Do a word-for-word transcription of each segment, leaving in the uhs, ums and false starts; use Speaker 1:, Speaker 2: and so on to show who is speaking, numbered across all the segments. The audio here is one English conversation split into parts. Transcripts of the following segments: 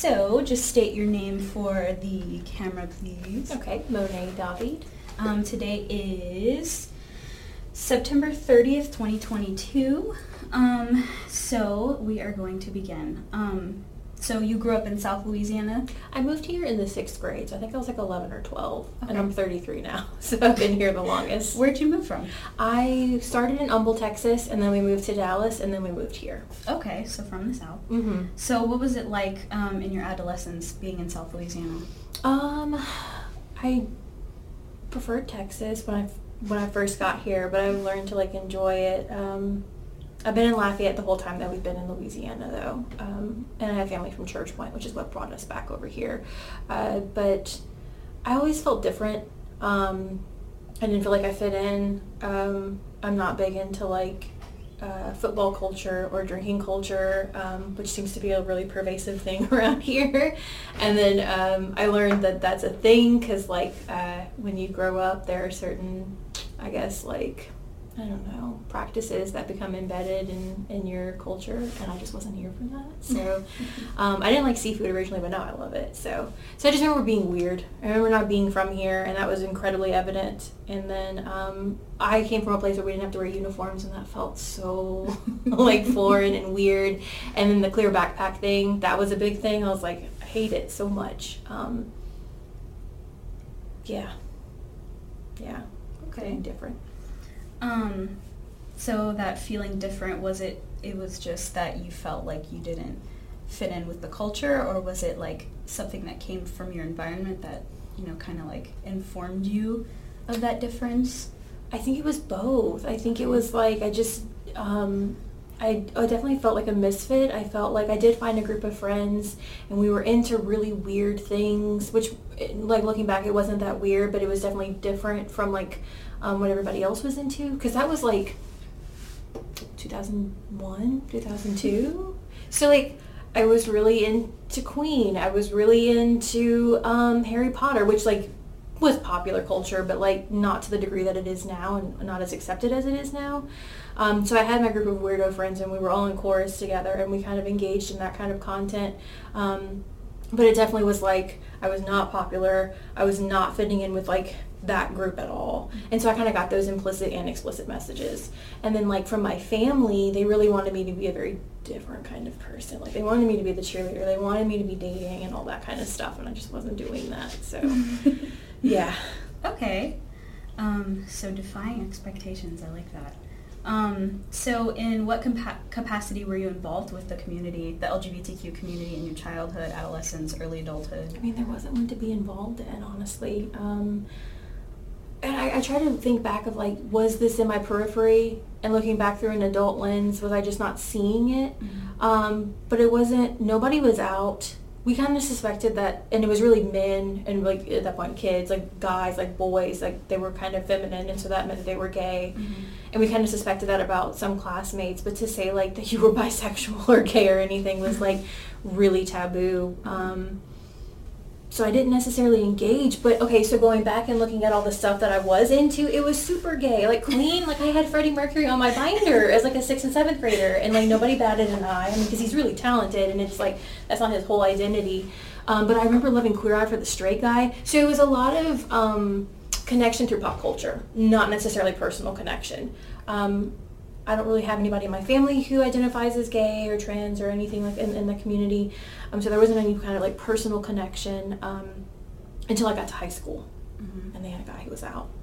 Speaker 1: so just state your name for the camera, please.
Speaker 2: Okay, Monet David.
Speaker 1: Um, today is September thirtieth, twenty twenty-two. Um, so we are going to begin. Um, so you grew up in South Louisiana?
Speaker 2: I moved here in the sixth grade, so I think I was like eleven or twelve,
Speaker 1: Okay.
Speaker 2: and I'm thirty-three now, so I've been here the longest.
Speaker 1: Where'd you move from?
Speaker 2: I started in Humble, Texas, and then we moved to Dallas, and then we moved here.
Speaker 1: Okay, so from the South.
Speaker 2: Mm-hmm.
Speaker 1: So what was it like um, in your adolescence being in South Louisiana?
Speaker 2: Um, I preferred Texas when I when I first got here, but I've learned to like enjoy it. Um, I've been in Lafayette the whole time that we've been in Louisiana, though, um, and I have family from Church Point, which is what brought us back over here. Uh, but I always felt different. Um, I didn't feel like I fit in. Um, I'm not big into like uh, football culture or drinking culture, um, which seems to be a really pervasive thing around here. And then um, I learned that that's a thing because, like, uh, when you grow up, there are certain, I guess, like, I don't know, practices that become embedded in, in your culture, and I just wasn't here for that. So um, I didn't like seafood originally, but now I love it. So so I just remember being weird. I remember not being from here, and that was incredibly evident. And then um, I came from a place where we didn't have to wear uniforms, and that felt so like foreign and weird. And then the clear backpack thing, that was a big thing. I was like, I hate it so much. Um, yeah. Yeah.
Speaker 1: Okay.
Speaker 2: Feeling different.
Speaker 1: Um, so that feeling different, was it, it was just that you felt like you didn't fit in with the culture, or was it like something that came from your environment that, you know, kind of like informed you of that difference?
Speaker 2: I think it was both. I think it was like, I just, um, I, I definitely felt like a misfit. I felt like I did find a group of friends, and we were into really weird things, which, like, looking back, it wasn't that weird, but it was definitely different from, like, um, what everybody else was into, because that was, like, two thousand one, two thousand two. So, like, I was really into Queen. I was really into um, Harry Potter, which, like, was popular culture, but, like, not to the degree that it is now, and not as accepted as it is now. Um, so I had my group of weirdo friends, and we were all in chorus together, and we kind of engaged in that kind of content. Um, but it definitely was like, I was not popular. I was not fitting in with, like, that group at all. And so I kind of got those implicit and explicit messages. And then, like, from my family, they really wanted me to be a very different kind of person. Like, they wanted me to be the cheerleader. They wanted me to be dating and all that kind of stuff, and I just wasn't doing that. So, yeah.
Speaker 1: Okay. Um, so defying expectations, I like that. Um, so in what compa- capacity were you involved with the community, the L G B T Q community, in your childhood, adolescence, early adulthood?
Speaker 2: I mean, there wasn't one to be involved in, honestly. Um, and I, I try to think back of, like, was this in my periphery? And looking back through an adult lens, was I just not seeing it?
Speaker 1: Mm-hmm.
Speaker 2: Um, but it wasn't, nobody was out. We kind of suspected that, and it was really men, and, like, at that point, kids, like, guys, like, boys, like, they were kind of feminine, and so that meant that they were gay.
Speaker 1: Mm-hmm.
Speaker 2: And we kind of suspected that about some classmates, but to say, like, that you were bisexual or gay or anything was, like, really taboo. Um, so I didn't necessarily engage, but, okay, so going back and looking at all the stuff that I was into, it was super gay. Like, Queen, like, I had Freddie Mercury on my binder as, like, a sixth and seventh grader, and, like, nobody batted an eye. I mean, because he's really talented, and it's, like, that's not his whole identity. Um, but I remember loving Queer Eye for the Straight Guy. So it was a lot of um, connection through pop culture, not necessarily personal connection. Um, I don't really have anybody in my family who identifies as gay or trans or anything like in, in the community. Um, so there wasn't any kind of, like, personal connection um, until I got to high school. Mm-hmm. And they had a guy who was out.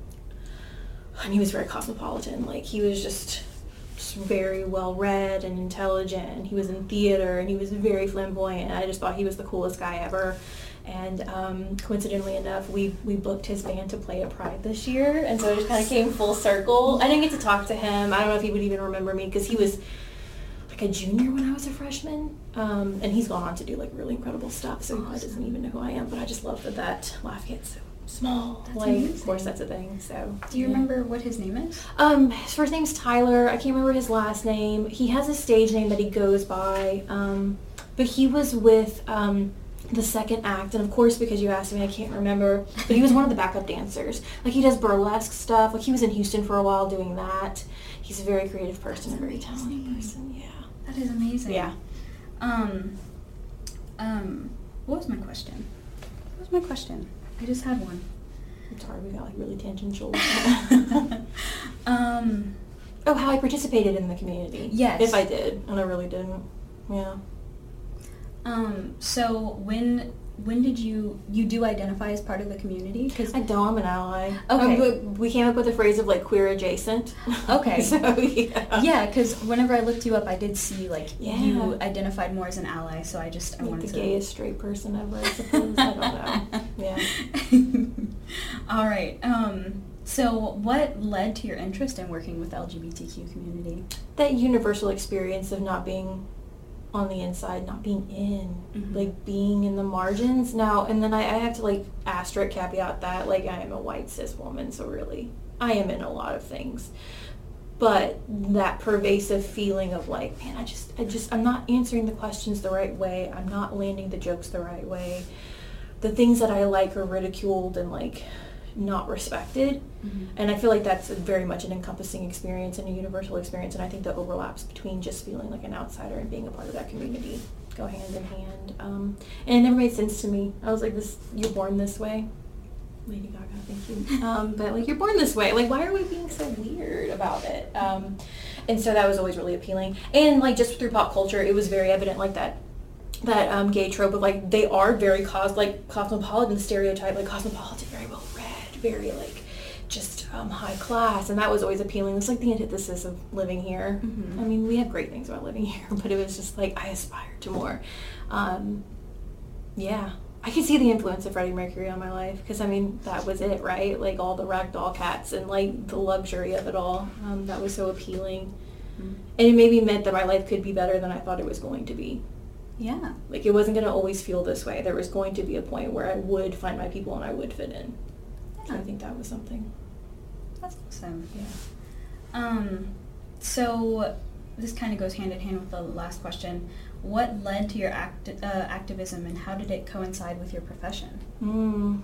Speaker 2: And he was very cosmopolitan. Like, he was just, just very well-read and intelligent. And he was in theater, and he was very flamboyant. And I just thought he was the coolest guy ever. And um, coincidentally enough, we, we booked his band to play at Pride this year. And so it just kind of came full circle. I didn't get to talk to him. I don't know if he would even remember me, because he was like a junior when I was a freshman. Um, and he's gone on to do, like, really incredible stuff. So he probably doesn't even know who I am. But I just love that that Lafayette's so small.
Speaker 1: That's
Speaker 2: like,
Speaker 1: amazing.
Speaker 2: Of course, that's a thing. So
Speaker 1: Do you
Speaker 2: yeah.
Speaker 1: remember what his name is?
Speaker 2: Um, his first name's Tyler. I can't remember his last name. He has a stage name that he goes by. Um, but he was with... Um, the second act, and of course, because you asked me, I can't remember, but he was one of the backup dancers. Like, he does burlesque stuff. Like, he was in Houston for a while doing that. He's a very creative person, a very talented person. Yeah.
Speaker 1: That is amazing.
Speaker 2: Yeah.
Speaker 1: Um, um, what was my question? What was my question? I just had one.
Speaker 2: I'm sorry, we got like really tangential.
Speaker 1: um,
Speaker 2: oh, how I participated in the community.
Speaker 1: Yes.
Speaker 2: If I did, and I really didn't. Yeah.
Speaker 1: Um, so when when did you you do identify as part of the community? Cause
Speaker 2: I don't. I'm an ally.
Speaker 1: Okay.
Speaker 2: Um, we came up with a phrase of like queer adjacent.
Speaker 1: Okay.
Speaker 2: So yeah.
Speaker 1: Yeah, because whenever I looked you up, I did see like
Speaker 2: Yeah.
Speaker 1: you identified more as an ally. So I just I
Speaker 2: Like
Speaker 1: wanted
Speaker 2: the
Speaker 1: to.
Speaker 2: gayest straight person ever, I suppose. I don't know. Yeah.
Speaker 1: All right. Um, so what led to your interest in working with the L G B T Q community?
Speaker 2: That universal experience of not being on the inside, not being in,
Speaker 1: Mhm.
Speaker 2: like being in the margins. Now, and then I, I have to like asterisk caveat that, like, I am a white cis woman, so really I am in a lot of things. But that pervasive feeling of like, man, I just, I just, I'm not answering the questions the right way. I'm not landing the jokes the right way. The things that I like are ridiculed and like not respected.
Speaker 1: Mm-hmm.
Speaker 2: And I feel like that's a very much an encompassing experience and a universal experience. And I think the overlaps between just feeling like an outsider and being a part of that community go hand in hand. Um, and it never made sense to me. I was like, "This, you're born this way." Lady Gaga, thank you. Um, but like, you're born this way. Like, why are we being so weird about it? Um, and so that was always really appealing. And like, just through pop culture, it was very evident like that that um, gay trope of like, they are very cos like cosmopolitan stereotype, like cosmopolitan, very well read, very like just um, high class, and that was always appealing. It's like the antithesis of living here.
Speaker 1: Mm-hmm.
Speaker 2: I mean, we have great things about living here, but it was just like, I aspire to more. Um, yeah. I can see the influence of Freddie Mercury on my life, because I mean, that was it, right? Like all the ragdoll cats and like the luxury of it all. Um, that was so appealing.
Speaker 1: Mm-hmm.
Speaker 2: And it maybe meant that my life could be better than I thought it was going to be.
Speaker 1: Yeah.
Speaker 2: Like, it wasn't going to always feel this way. There was going to be a point where I would find my people and I would fit in. So I think that was something.
Speaker 1: That's awesome.
Speaker 2: Yeah.
Speaker 1: Um, so this kind of goes hand in hand with the last question. What led to your act, uh, activism, and how did it coincide with your profession?
Speaker 2: Mm.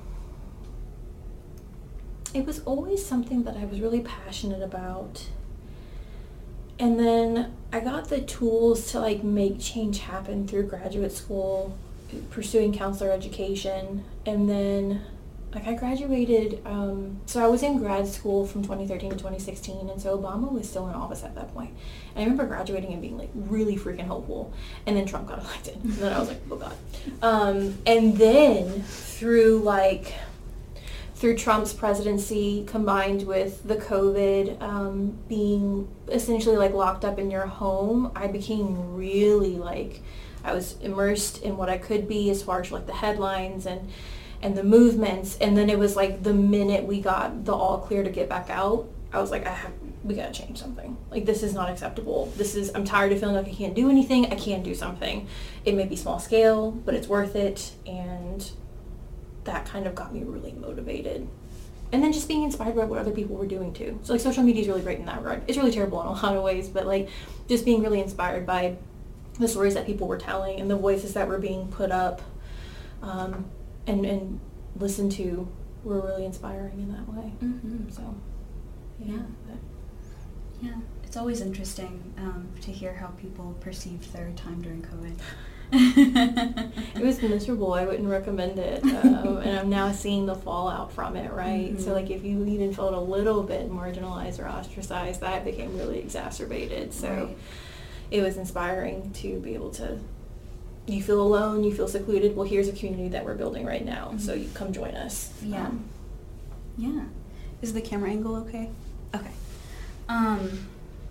Speaker 2: It was always something that I was really passionate about. And then I got the tools to like make change happen through graduate school, pursuing counselor education, and then like I graduated, um, so I was in grad school from twenty thirteen to twenty sixteen, and so Obama was still in office at that point. And I remember graduating and being like really freaking hopeful, and then Trump got elected, and then I was like, oh god. Um, and then through like, through Trump's presidency combined with the COVID, um, being essentially like locked up in your home, I became really like, I was immersed in what I could be as far as like the headlines and and the movements. And then it was like the minute we got the all clear to get back out, I was like, I have, we gotta change something. Like, this is not acceptable. This is, I'm tired of feeling like I can't do anything. I can do something. It may be small scale, but it's worth it. And that kind of got me really motivated. And then just being inspired by what other people were doing too. So like, social media is really great in that regard. It's really terrible in a lot of ways, but like just being really inspired by the stories that people were telling and the voices that were being put up, um, and, and listened to were really inspiring in that way.
Speaker 1: Mm-hmm.
Speaker 2: So, yeah.
Speaker 1: Yeah. Yeah. It's always interesting um, to hear how people perceived their time during COVID.
Speaker 2: It was miserable. I wouldn't recommend it. Um, and I'm now seeing the fallout from it, right?
Speaker 1: Mm-hmm.
Speaker 2: So like, if you even felt a little bit marginalized or ostracized, that became really exacerbated. So
Speaker 1: Right.
Speaker 2: it was inspiring to be able to, you feel alone, you feel secluded. Well, here's a community that we're building right now.
Speaker 1: Mm-hmm.
Speaker 2: So you come join us.
Speaker 1: Yeah.
Speaker 2: Um,
Speaker 1: Yeah. Is the camera angle okay? Okay. Um,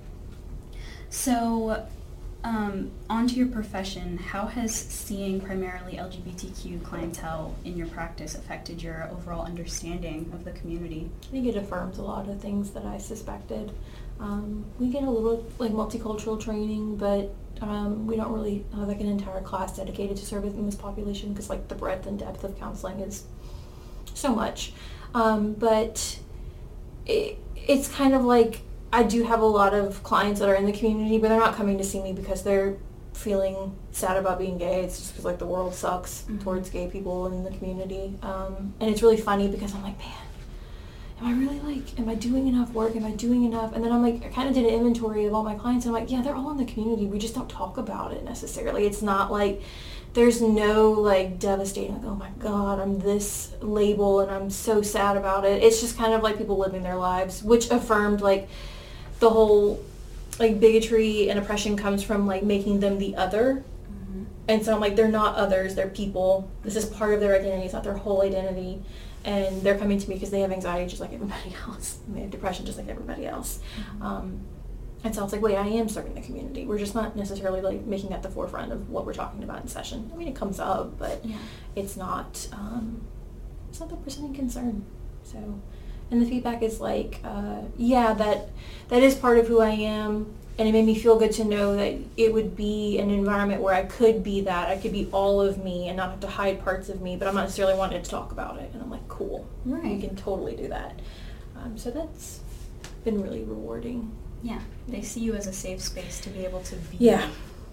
Speaker 1: so, um, onto your profession, how has seeing primarily L G B T Q clientele in your practice affected your overall understanding of the community?
Speaker 2: I think it affirms a lot of things that I suspected. Um, we get a little like multicultural training, but um, we don't really have like an entire class dedicated to serving this population because like the breadth and depth of counseling is so much. Um, but it, it's kind of like, I do have a lot of clients that are in the community, but they're not coming to see me because they're feeling sad about being gay. It's just because like the world sucks
Speaker 1: Mm-hmm.
Speaker 2: towards gay people in the community. Um, and it's really funny because I'm like, man, am I really like, am I doing enough work? Am I doing enough? And then I'm like, I kind of did an inventory of all my clients and I'm like, yeah, they're all in the community. We just don't talk about it necessarily. It's not like there's no like devastating, like, oh my God, I'm this label and I'm so sad about it. It's just kind of like people living their lives, which affirmed like the whole like bigotry and oppression comes from like making them the other. Mm-hmm. And so I'm like, they're not others, they're people. This is part of their identity, it's not their whole identity. And they're coming to me because they have anxiety just like everybody else. And they have depression just like everybody else. Mm-hmm. Um, and so it's like, wait, I am serving the community. We're just not necessarily like making that the forefront of what we're talking about in session. I mean, it comes up, but yeah. it's not, um, it's not the presenting concern. So, and the feedback is like, uh, yeah, that that is part of who I am. And it made me feel good to know that it would be an environment where I could be that. I could be all of me and not have to hide parts of me, but I'm not necessarily wanting to talk about it. And I'm like, cool. Right. You can totally do that. Um, so that's been really rewarding.
Speaker 1: Yeah. They see you as a safe space to be able to be.
Speaker 2: Yeah.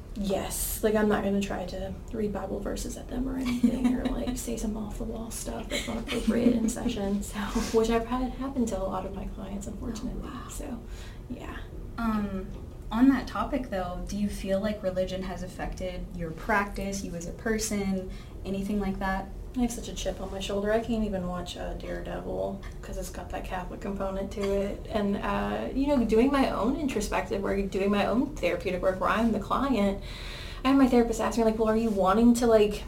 Speaker 2: Yes. Like, I'm not going to try to read Bible verses at them or anything or, like, say some off-the-wall stuff that's not appropriate in session. So, which I've had happen to a lot of my clients, unfortunately. Oh, wow. So, yeah.
Speaker 1: Um... On that topic, though, do you feel like religion has affected your practice, you as a person, anything like that?
Speaker 2: I have such a chip on my shoulder. I can't even watch uh, Daredevil because it's got that Catholic component to it. And, uh, you know, doing my own introspective work, doing my own therapeutic work where I'm the client, I had my therapist ask me, like, well, are you wanting to, like,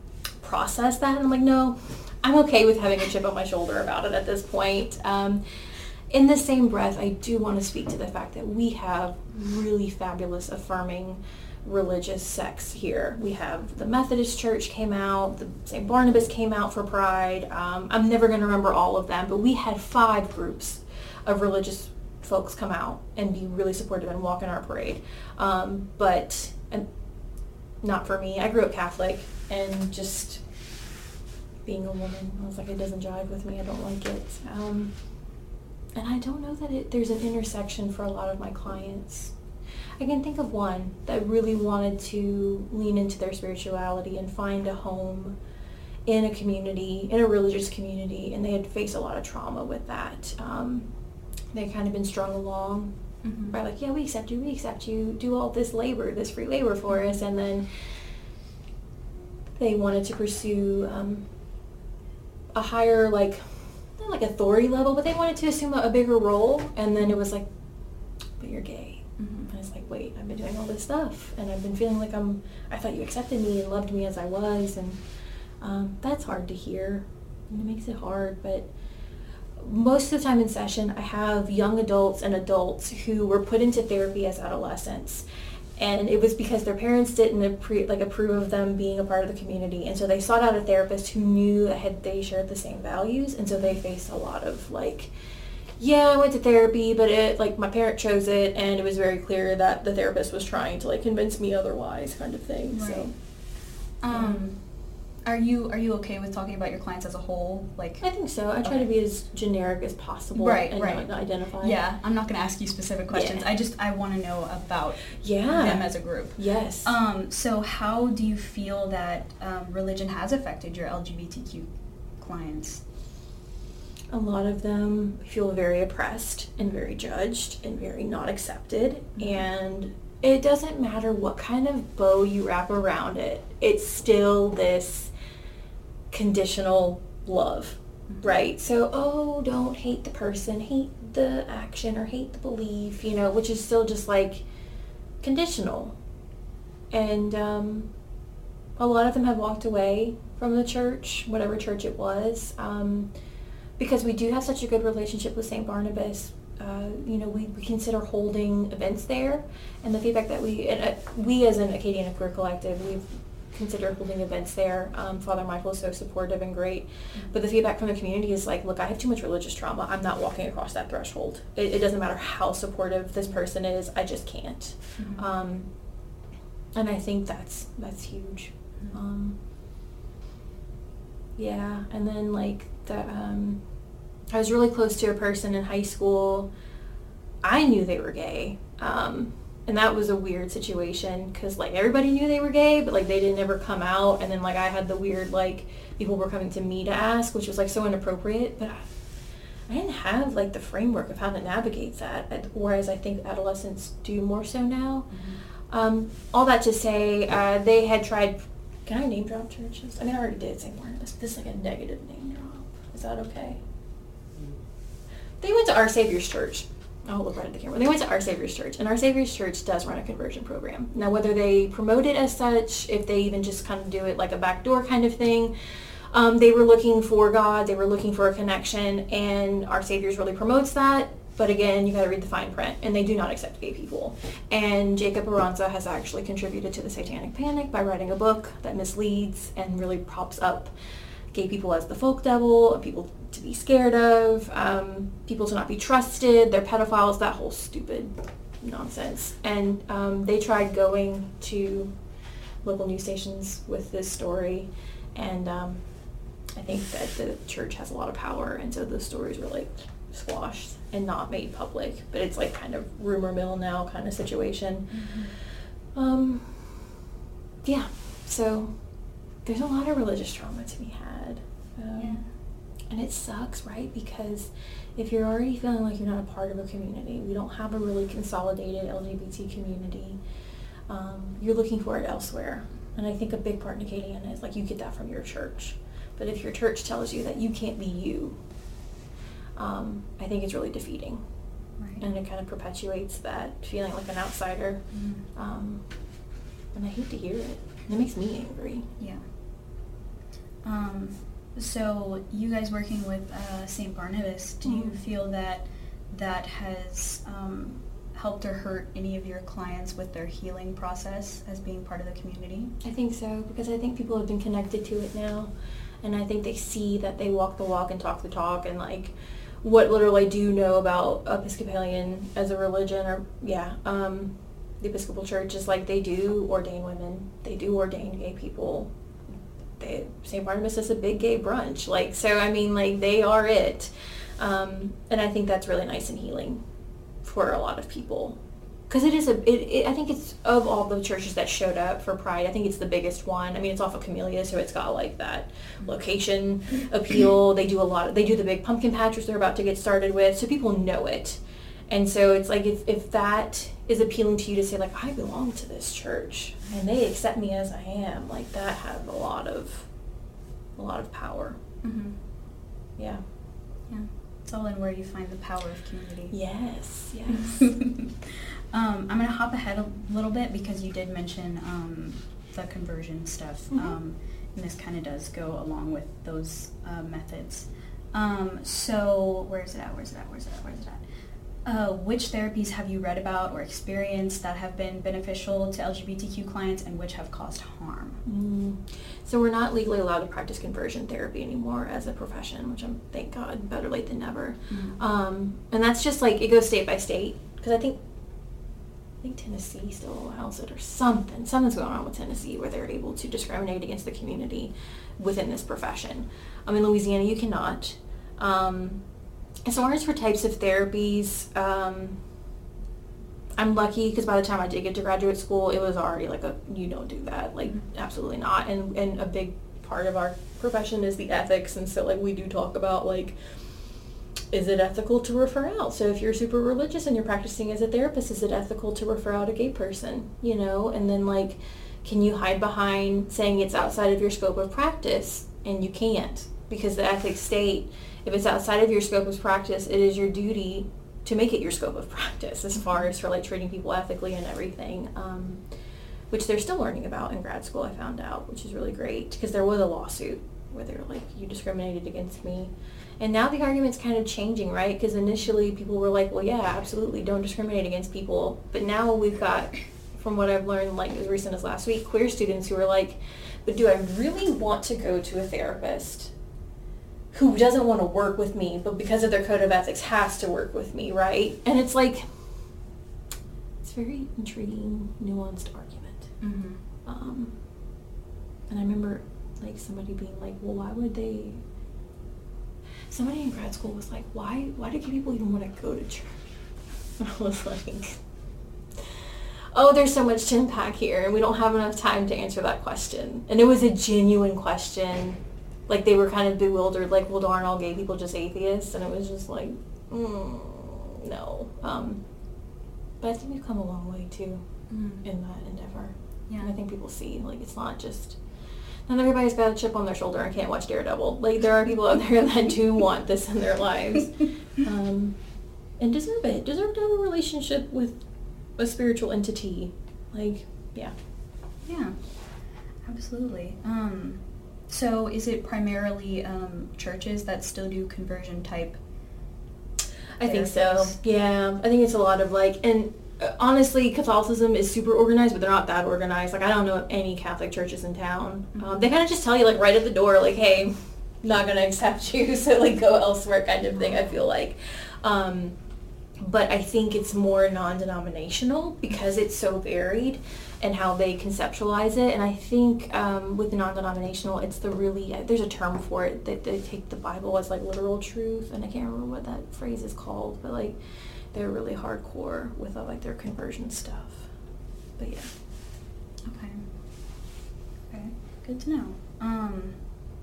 Speaker 2: process that? And I'm like, no, I'm okay with having a chip on my shoulder about it at this point. Um, In the same breath, I do want to speak to the fact that we have really fabulous, affirming religious sects here. We have the Methodist Church came out, the Saint Barnabas came out for Pride. Um, I'm never going to remember all of them, but we had five groups of religious folks come out and be really supportive and walk in our parade. Um, but and not for me. I grew up Catholic, and just being a woman, I was like, it doesn't jive with me. I don't like it. Um, And I don't know that it, there's an intersection for a lot of my clients. I can think of one that really wanted to lean into their spirituality and find a home in a community, in a religious community, and they had faced a lot of trauma with that. Um, they kind of been strung along mm-hmm. by like, yeah, we accept you, we accept you, do all this labor, this free labor for us, and then they wanted to pursue um, a higher, like, not like authority level, but they wanted to assume a, a bigger role, and then it was like, but you're gay. Mm-hmm. And it's like, wait, I've been doing all this stuff, and I've been feeling like I'm, I thought you accepted me and loved me as I was, and um, that's hard to hear, and it makes it hard, but most of the time in session, I have young adults and adults who were put into therapy as adolescents. And it was because their parents didn't appre- like approve of them being a part of the community. And so they sought out a therapist who knew that had, they shared the same values. And so they faced a lot of like, yeah, I went to therapy, but it like my parent chose it. And it was very clear that the therapist was trying to like convince me otherwise kind of thing.
Speaker 1: Right.
Speaker 2: So,
Speaker 1: um, Are you are you okay with talking about your clients as a whole? Like,
Speaker 2: I think so. I try
Speaker 1: okay.
Speaker 2: to be as generic as possible,
Speaker 1: right,
Speaker 2: and
Speaker 1: right.
Speaker 2: not identify.
Speaker 1: Yeah, I'm not going to ask you specific questions.
Speaker 2: Yeah.
Speaker 1: I just I want to know about
Speaker 2: yeah.
Speaker 1: them as a group.
Speaker 2: Yes.
Speaker 1: Um. So how do you feel that um, religion has affected your L G B T Q clients?
Speaker 2: A lot of them feel very oppressed and very judged and very not accepted, mm-hmm. and it doesn't matter what kind of bow you wrap around it. It's still this conditional love, mm-hmm. right? So, oh, don't hate the person, hate the action, or hate the belief, you know, which is still just like conditional. And um, a lot of them have walked away from the church, whatever church it was, um, because we do have such a good relationship with Saint Barnabas. Uh, you know, we, we consider holding events there, and the feedback that we, and, uh, we as an Acadiana Queer Collective, we've consider holding events there. Um, Father Michael is so supportive and great. Mm-hmm. But the feedback from the community is like, look, I have too much religious trauma. I'm not walking across that threshold. It, it doesn't matter how supportive this person is. I just can't. Mm-hmm. Um, and I think that's that's huge. Mm-hmm. Um, yeah. And then like the, um, I was really close to a person in high school. I knew they were gay. Um, And that was a weird situation because, like, everybody knew they were gay, but, like, they didn't ever come out. And then, like, I had the weird, like, people were coming to me to ask, which was, like, so inappropriate. But I, I didn't have, like, the framework of how to navigate that, whereas I think adolescents do more so now. Mm-hmm. Um, all that to say, uh, they had tried Can I name drop churches? I mean, I already did Saint Barnabas. This is like a negative name drop. Is that okay? They went to Our Savior's Church. I'll look right at the camera. They went to Our Savior's Church, and Our Savior's Church does run a conversion program. Now, whether they promote it as such, if they even just kind of do it like a backdoor kind of thing, um, they were looking for God, they were looking for a connection, and Our Savior's really promotes that. But again, you got to read the fine print, and they do not accept gay people. And Jacob Aranza has actually contributed to the Satanic Panic by writing a book that misleads and really props up gay people as the folk devil, people to be scared of, um, people to not be trusted, they're pedophiles, that whole stupid nonsense. And um, they tried going to local news stations with this story, and um, I think that the church has a lot of power, and so those stories were like squashed and not made public, but it's like kind of rumor mill now kind of situation. Mm-hmm. Um, yeah, so there's a lot of religious trauma to be had. Um,
Speaker 1: yeah.
Speaker 2: And it sucks, right? Because if you're already feeling like you're not a part of a community, we don't have a really consolidated L G B T community, um, you're looking for it elsewhere. And I think a big part in Acadiana is like you get that from your church. But if your church tells you that you can't be you, um, I think it's really defeating.
Speaker 1: Right.
Speaker 2: And it kind of perpetuates that feeling like an outsider.
Speaker 1: Mm.
Speaker 2: Um, and I hate to hear it. It makes me angry.
Speaker 1: Yeah. Um, so you guys working with uh, Saint Barnabas, do
Speaker 2: Mm-hmm.
Speaker 1: you feel that that has um, helped or hurt any of your clients with their healing process as being part of the community?
Speaker 2: I think so, because I think people have been connected to it now, and I think they see that they walk the walk and talk the talk, and like what little I do know about Episcopalian as a religion, or yeah, um, the Episcopal Church is like they do ordain women, they do ordain gay people. They, Saint Barnabas is a big gay brunch, like so. I mean, like they are it, um, and I think that's really nice and healing for a lot of people. Because it is a, it, it, I think it's, of all the churches that showed up for Pride, I think it's the biggest one. I mean, it's off of Camellia, so it's got like that location appeal. They do a lot, of, they do the big pumpkin patch, which they're about to get started with, so people know it. And so it's like, if, if that is appealing to you to say like, I belong to this church, and they accept me as I am, like that has a lot of, a lot of power.
Speaker 1: Mm-hmm.
Speaker 2: Yeah.
Speaker 1: Yeah. It's all in where you find the power of community.
Speaker 2: Yes, yes.
Speaker 1: um, I'm going to hop ahead a little bit because you did mention um, the conversion stuff.
Speaker 2: Mm-hmm.
Speaker 1: Um, and this kind of does go along with those uh, methods. Um, so where's it at? Where's it at? Where's it at? Where's it at? Uh, which therapies have you read about or experienced that have been beneficial to L G B T Q clients and which have caused harm?
Speaker 2: Mm. So we're not legally allowed to practice conversion therapy anymore as a profession, which I'm, thank God, better late than never.
Speaker 1: Mm-hmm.
Speaker 2: Um, and that's just like, it goes state by state, because I think I think Tennessee still allows it or something. Something's going on with Tennessee where they're able to discriminate against the community within this profession. Um, in Louisiana, you cannot. Um, as far as for types of therapies, um, I'm lucky because by the time I did get to graduate school, it was already like a, you don't do that, like absolutely not. And and a big part of our profession is the ethics, and so like we do talk about like, is it ethical to refer out? So if you're super religious and you're practicing as a therapist, is it ethical to refer out a gay person? You know, and then like, can you hide behind saying it's outside of your scope of practice? And you can't, because the ethics state, if it's outside of your scope of practice, it is your duty to make it your scope of practice as far as for like treating people ethically and everything, um, which they're still learning about in grad school, I found out, which is really great, because there was a lawsuit where they were like, you discriminated against me. And now the argument's kind of changing, right? Because initially people were like, well, yeah, absolutely, don't discriminate against people. But now we've got, from what I've learned, like as recent as last week, queer students who are like, but do I really want to go to a therapist who doesn't want to work with me, but because of their code of ethics has to work with me, right? And it's like, it's a very intriguing, nuanced argument.
Speaker 1: Mm-hmm.
Speaker 2: Um, and I remember like somebody being like, well, why would they, somebody in grad school was like, why, why do gay people even want to go to church? And I was like, oh, there's so much to unpack here, and we don't have enough time to answer that question. And it was a genuine question. Like, they were kind of bewildered, like, well, darn, all gay people just atheists? And it was just like, mm, no. Um, but I think we've come a long way, too,
Speaker 1: Mm-hmm.
Speaker 2: in that endeavor.
Speaker 1: Yeah.
Speaker 2: And I think people see, like, it's not just not everybody's got a chip on their shoulder and can't watch Daredevil. Like, there are people out there that do want this in their lives. Um, and deserve it. Deserve to have a relationship with a spiritual entity. Like, yeah.
Speaker 1: Yeah, absolutely. Um, so is it primarily um, churches that still do conversion type
Speaker 2: I think so.
Speaker 1: therapies?
Speaker 2: Yeah. I think it's a lot of like, and uh, honestly, Catholicism is super organized, but they're not that organized. Like, I don't know of any Catholic churches in town.
Speaker 1: Mhm.
Speaker 2: Um, they kind of just tell you, like, right at the door, like, hey, not going to accept you, so, like, go elsewhere kind of thing, I feel like. Um, but I think it's more non-denominational because it's so varied and how they conceptualize it. And I think um, with the non-denominational, it's the really, there's a term for it, that they take the Bible as, like, literal truth, and I can't remember what that phrase is called, but, like, they're really hardcore with, uh, like, their conversion stuff. But, yeah.
Speaker 1: Okay. Okay. Good to know. Um,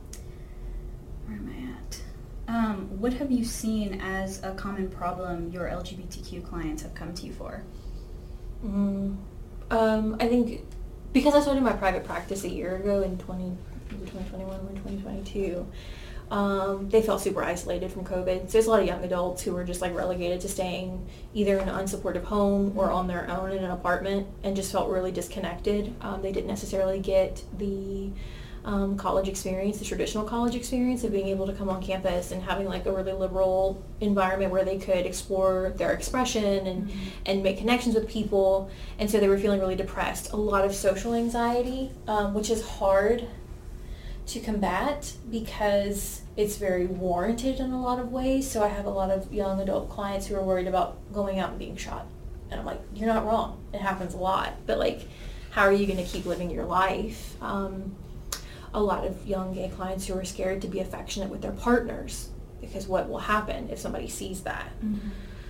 Speaker 1: where am I at? Um, what have you seen as a common problem your L G B T Q clients have come to you for?
Speaker 2: Mm, um, I think because I started my private practice a year ago in twenty, twenty twenty-one or twenty twenty-two, um, they felt super isolated from COVID. So there's a lot of young adults who were just like relegated to staying either in an unsupportive home or on their own in an apartment and just felt really disconnected. Um, they didn't necessarily get the um, college experience, the traditional college experience of being able to come on campus and having like a really liberal environment where they could explore their expression and,
Speaker 1: Mm-hmm.
Speaker 2: and make connections with people. And so they were feeling really depressed. A lot of social anxiety, um, which is hard to combat because it's very warranted in a lot of ways. So I have a lot of young adult clients who are worried about going out and being shot. And I'm like, you're not wrong. It happens a lot. But like, how are you going to keep living your life? Um, a lot of young gay clients who are scared to be affectionate with their partners because what will happen if somebody sees that?
Speaker 1: Mm-hmm.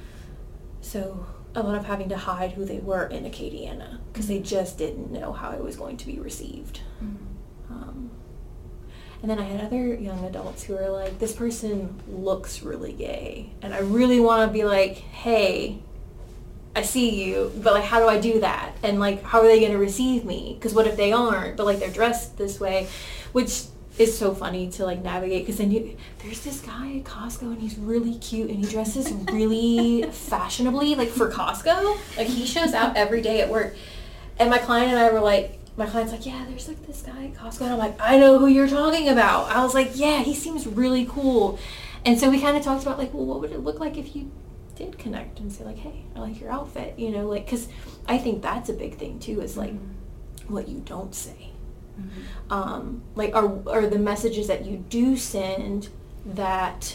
Speaker 2: So a lot of having to hide who they were in Acadiana because they
Speaker 1: Mm-hmm.
Speaker 2: just didn't know how it was going to be received.
Speaker 1: Mm-hmm.
Speaker 2: Um, and then I had other young adults who were like, this person looks really gay. And I really want to be like, hey, I see you, but like, how do I do that? And like, how are they going to receive me? Because what if they aren't? But like, they're dressed this way, which is so funny to like navigate. Because then you, there's this guy at Costco and he's really cute and he dresses really fashionably, like for Costco. Like he shows out every day at work. And my client and I were like, my client's like, yeah, there's like this guy at Costco. And I'm like, I know who you're talking about. I was like, yeah, he seems really cool. And so we kind of talked about like, well, what would it look like if you did connect and say like, hey, I like your outfit, you know, like, because I think that's a big thing too, is like mm-hmm. what you don't say. Mm-hmm. Um, like, are, are the messages that you do send that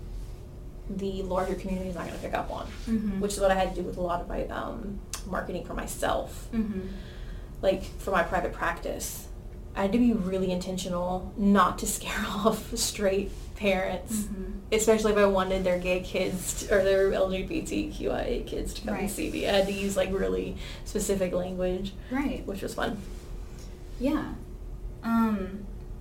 Speaker 2: the larger community is not going to pick up on,
Speaker 1: Mm-hmm.
Speaker 2: which is what I had to do with a lot of my um, marketing for myself.
Speaker 1: Mm-hmm.
Speaker 2: Like, for my private practice, I had to be really intentional not to scare off straight parents,
Speaker 1: Mm-hmm.
Speaker 2: especially if I wanted their gay kids to, or their L G B T Q I A kids to come
Speaker 1: Right.
Speaker 2: and see me. I had to use like really specific language,
Speaker 1: Right.
Speaker 2: which was fun.
Speaker 1: Yeah. Um,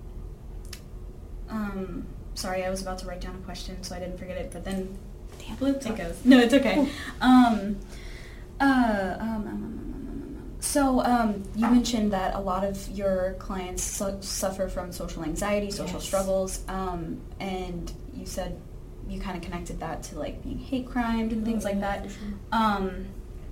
Speaker 1: um, sorry, I was about to write down a question, so I didn't forget it, but then
Speaker 2: Damn,
Speaker 1: bloop, it
Speaker 2: sorry.
Speaker 1: goes. No, it's okay. Um, uh, um, um, um, um, um, um, so um, you mentioned that a lot of your clients su- suffer from social anxiety, social
Speaker 2: Yes.
Speaker 1: struggles, um, and you said you kind of connected that to like being hate crimed and things
Speaker 2: Oh,
Speaker 1: like
Speaker 2: yeah,
Speaker 1: that.
Speaker 2: for sure.
Speaker 1: Um,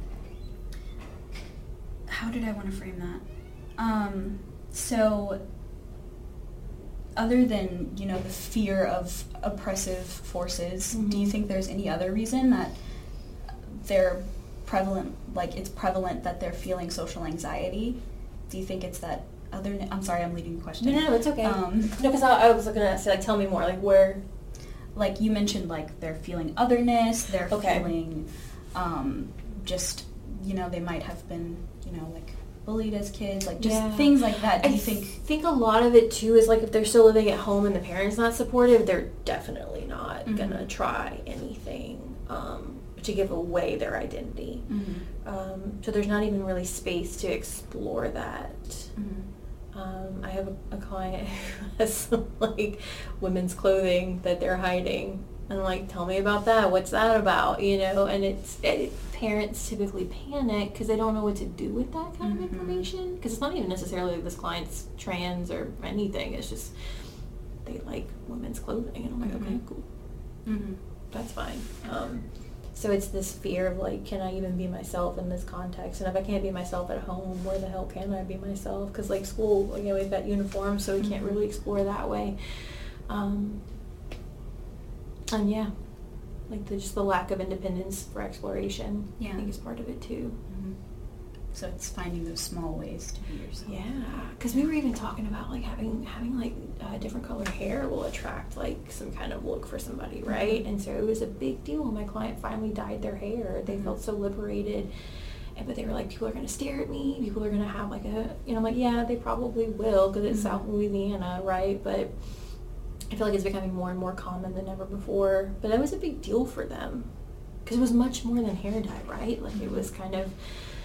Speaker 1: how did I want to frame that? Um, so, other than, you know, the fear of oppressive forces,
Speaker 2: Mhm.
Speaker 1: do you think there's any other reason that they're prevalent, like it's prevalent that they're feeling social anxiety? Do you think it's that other, I'm sorry, I'm leading the question.
Speaker 2: No, no, no, it's okay.
Speaker 1: Um,
Speaker 2: no, because I, I was looking at say like, tell me more, like where.
Speaker 1: like you mentioned, like they're feeling otherness, they're
Speaker 2: Okay.
Speaker 1: feeling um, just, you know, they might have been, you know, like bullied as kids, like just
Speaker 2: Yeah.
Speaker 1: things like that. Do
Speaker 2: I
Speaker 1: you think?
Speaker 2: think a lot of it too is like if they're still living at home and the parents not supportive, they're definitely not
Speaker 1: Mhm.
Speaker 2: gonna try anything um, to give away their identity.
Speaker 1: Mm-hmm.
Speaker 2: Um, so there's not even really space to explore that.
Speaker 1: Mm-hmm.
Speaker 2: Um, I have a, a client who has some like women's clothing that they're hiding And like, tell me about that. What's that about? You know, and it's it, parents typically panic because they don't know what to do with that kind
Speaker 1: Mm-hmm.
Speaker 2: of information. Because it's not even necessarily like this client's trans or anything. It's just they like women's clothing, and I'm like,
Speaker 1: Mm-hmm.
Speaker 2: okay, cool,
Speaker 1: Mm-hmm.
Speaker 2: that's fine. Um, so it's this fear of like, can I even be myself in this context? And if I can't be myself at home, where the hell can I be myself? Because like school, you know, we've got uniforms, so we can't
Speaker 1: Mm-hmm.
Speaker 2: really explore that way. Um, and yeah, like the, just the lack of independence for exploration,
Speaker 1: Yeah.
Speaker 2: I think is part of it too.
Speaker 1: Mm-hmm. So it's finding those small ways to be yourself.
Speaker 2: Yeah, because we were even talking about like having having like uh, different color hair will attract like some kind of look for somebody, right?
Speaker 1: Mm-hmm.
Speaker 2: And so it was a big deal when my client finally dyed their hair. They
Speaker 1: Mm-hmm.
Speaker 2: felt so liberated. And, but they were like, people are going to stare at me. People are going to have like a, you know, I'm like, yeah, they probably will because it's
Speaker 1: Mm-hmm.
Speaker 2: South Louisiana, right? But I feel like it's becoming more and more common than ever before. But that was a big deal for them because it was much more than hair dye, right? Like it was kind of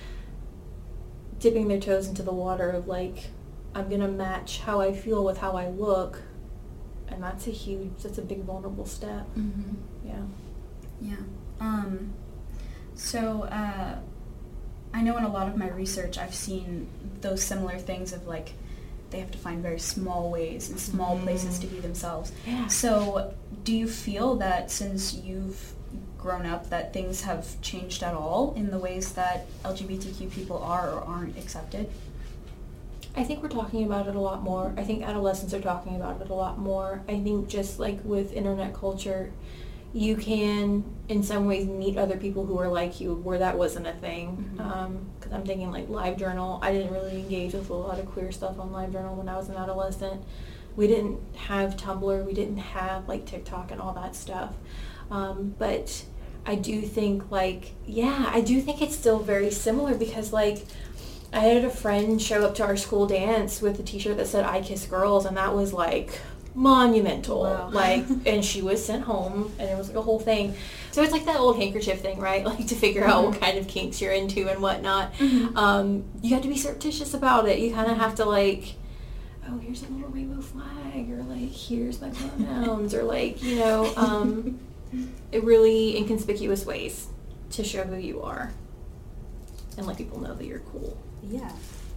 Speaker 2: dipping their toes into the water of like, I'm going to match how I feel with how I look. And that's a huge, that's a big vulnerable step.
Speaker 1: Mm-hmm.
Speaker 2: Yeah.
Speaker 1: Yeah. Um, so uh, I know in a lot of my research I've seen those similar things of like they have to find very small ways and small
Speaker 2: Mhm.
Speaker 1: places to be themselves.
Speaker 2: Yeah.
Speaker 1: So do you feel that since you've grown up that things have changed at all in the ways that L G B T Q people are or aren't accepted?
Speaker 2: I think we're talking about it a lot more. I think adolescents are talking about it a lot more. I think just like with internet culture, you can in some ways meet other people who are like you where that wasn't a thing.
Speaker 1: Mhm.
Speaker 2: Um, because I'm thinking like LiveJournal. I didn't really engage with a lot of queer stuff on LiveJournal when I was an adolescent. We didn't have Tumblr. We didn't have like TikTok and all that stuff. Um, but I do think like, yeah, I do think it's still very similar because like I had a friend show up to our school dance with a t-shirt that said I Kiss Girls, and that was like monumental.
Speaker 1: Wow.
Speaker 2: Like, and she was sent home, and it was like a whole thing. So it's like that old handkerchief thing, right? Like to figure out what kind of kinks you're into and whatnot.
Speaker 1: Mhm.
Speaker 2: Um, you have to be surreptitious about it. You kind of have to like, oh, here's a little rainbow flag, or like, here's my pronouns, or like, you know, um, it really inconspicuous ways to show who you are and let people know that you're cool.
Speaker 1: Yeah.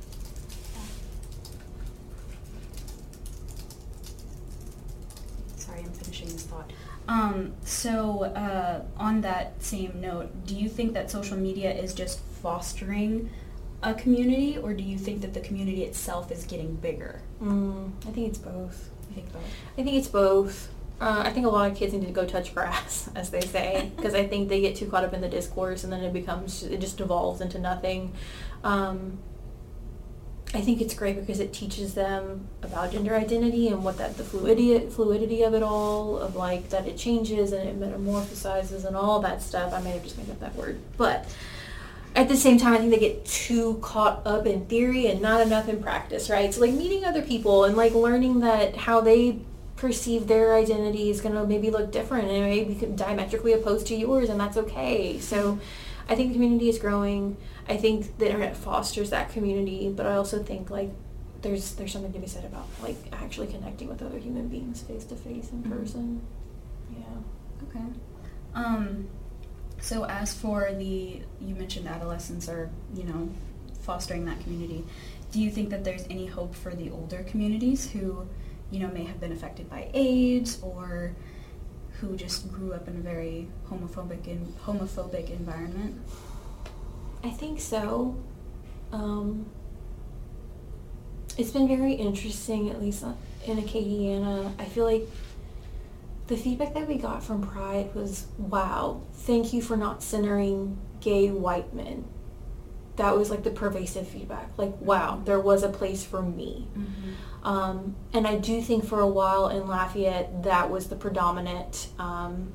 Speaker 1: Sorry, I'm finishing this thought. Um, so, uh, on that same note, do you think that social media is just fostering a community, or do you think that the community itself is getting bigger?
Speaker 2: Mm, I think it's both.
Speaker 1: I think both.
Speaker 2: I think it's both. Uh, I think a lot of kids need to go touch grass, as they say, because I think they get too caught up in the discourse, and then it becomes, it just devolves into nothing. Um, I think it's great because it teaches them about gender identity and what that, the fluidity, fluidity of it all, of like that it changes and it metamorphosizes and all that stuff. I may have just made up that word, but at the same time, I think they get too caught up in theory and not enough in practice, right? So like meeting other people and like learning that how they perceive their identity is going to maybe look different and maybe diametrically opposed to yours, and that's okay. So I think the community is growing. I think the internet fosters that community, but I also think like there's there's something to be said about like actually connecting with other human beings face to face in
Speaker 1: Mhm.
Speaker 2: person. Yeah.
Speaker 1: Okay. Um, so as for the, you mentioned adolescents are, you know, fostering that community. Do you think that there's any hope for the older communities who, you know, may have been affected by AIDS or who just grew up in a very homophobic and homophobic environment?
Speaker 2: I think so. Um, it's been very interesting, at least in Acadiana. I feel like the feedback that we got from Pride was, wow, thank you for not centering gay white men. That was like the pervasive feedback. Like, wow, there was a place for me.
Speaker 1: Mm-hmm.
Speaker 2: Um, and I do think for a while in Lafayette, that was the predominant, um,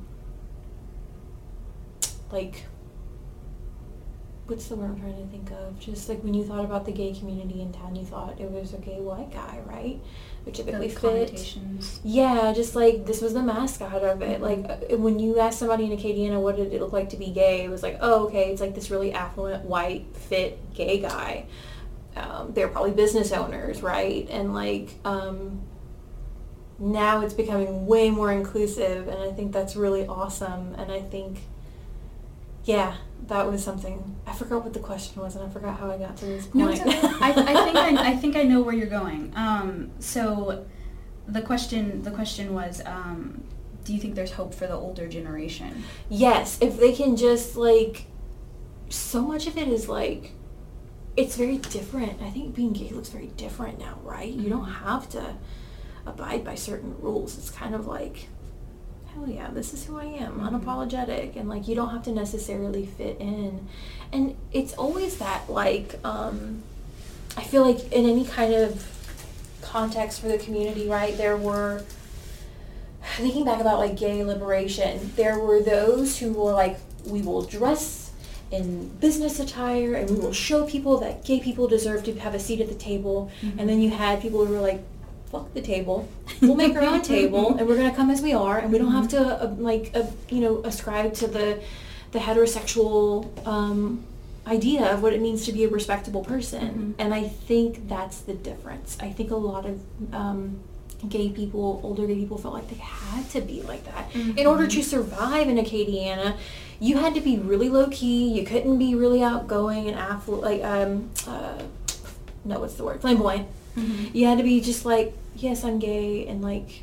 Speaker 2: like, what's the word I'm trying to think of? Just like when you thought about the gay community in town, you thought it was a gay white guy, right? Which typically
Speaker 1: The
Speaker 2: fit.
Speaker 1: connotations.
Speaker 2: Yeah, just like this was the mascot of it. Like uh, when you asked somebody in Acadiana what did it look like to be gay, it was like, oh, okay, it's like this really affluent, white, fit gay guy. Um, they're probably business owners, right? And like, um, now it's becoming way more inclusive, and I think that's really awesome. And I think, yeah, that was something. I forgot what the question was, and I forgot how I got to this point.
Speaker 1: No, it's okay. I, I think I, I think I know where you're going. Um, so, the question the question was, um, do you think there's hope for the older generation?
Speaker 2: Yes, if they can just like, so much of it is like, it's very different. I think being gay looks very different now, right? Mm-hmm. You don't have to abide by certain rules. It's kind of like, hell yeah, this is who I am, mm-hmm. unapologetic, and like you don't have to necessarily fit in. And it's always that like, um, I feel like in any kind of context for the community, right, there were, thinking back about like gay liberation, there were those who were like, we will dress in business attire and we will show people that gay people deserve to have a seat at the table. Mm-hmm. And then you had people who were like, fuck the table, we'll make our own table and we're going to come as we are, and we don't have to uh, like uh, you know ascribe to the the heterosexual um, idea of what it means to be a respectable person. Mm-hmm. And I think that's the difference. I think a lot of um, gay people, older gay people, felt like they had to be like that. Mm-hmm. In order to survive in Acadiana, you had to be really low-key, you couldn't be really outgoing and affluent, like, um, uh, no, what's the word, flamboyant. Mm-hmm. You had to be just like, yes, I'm gay, and like,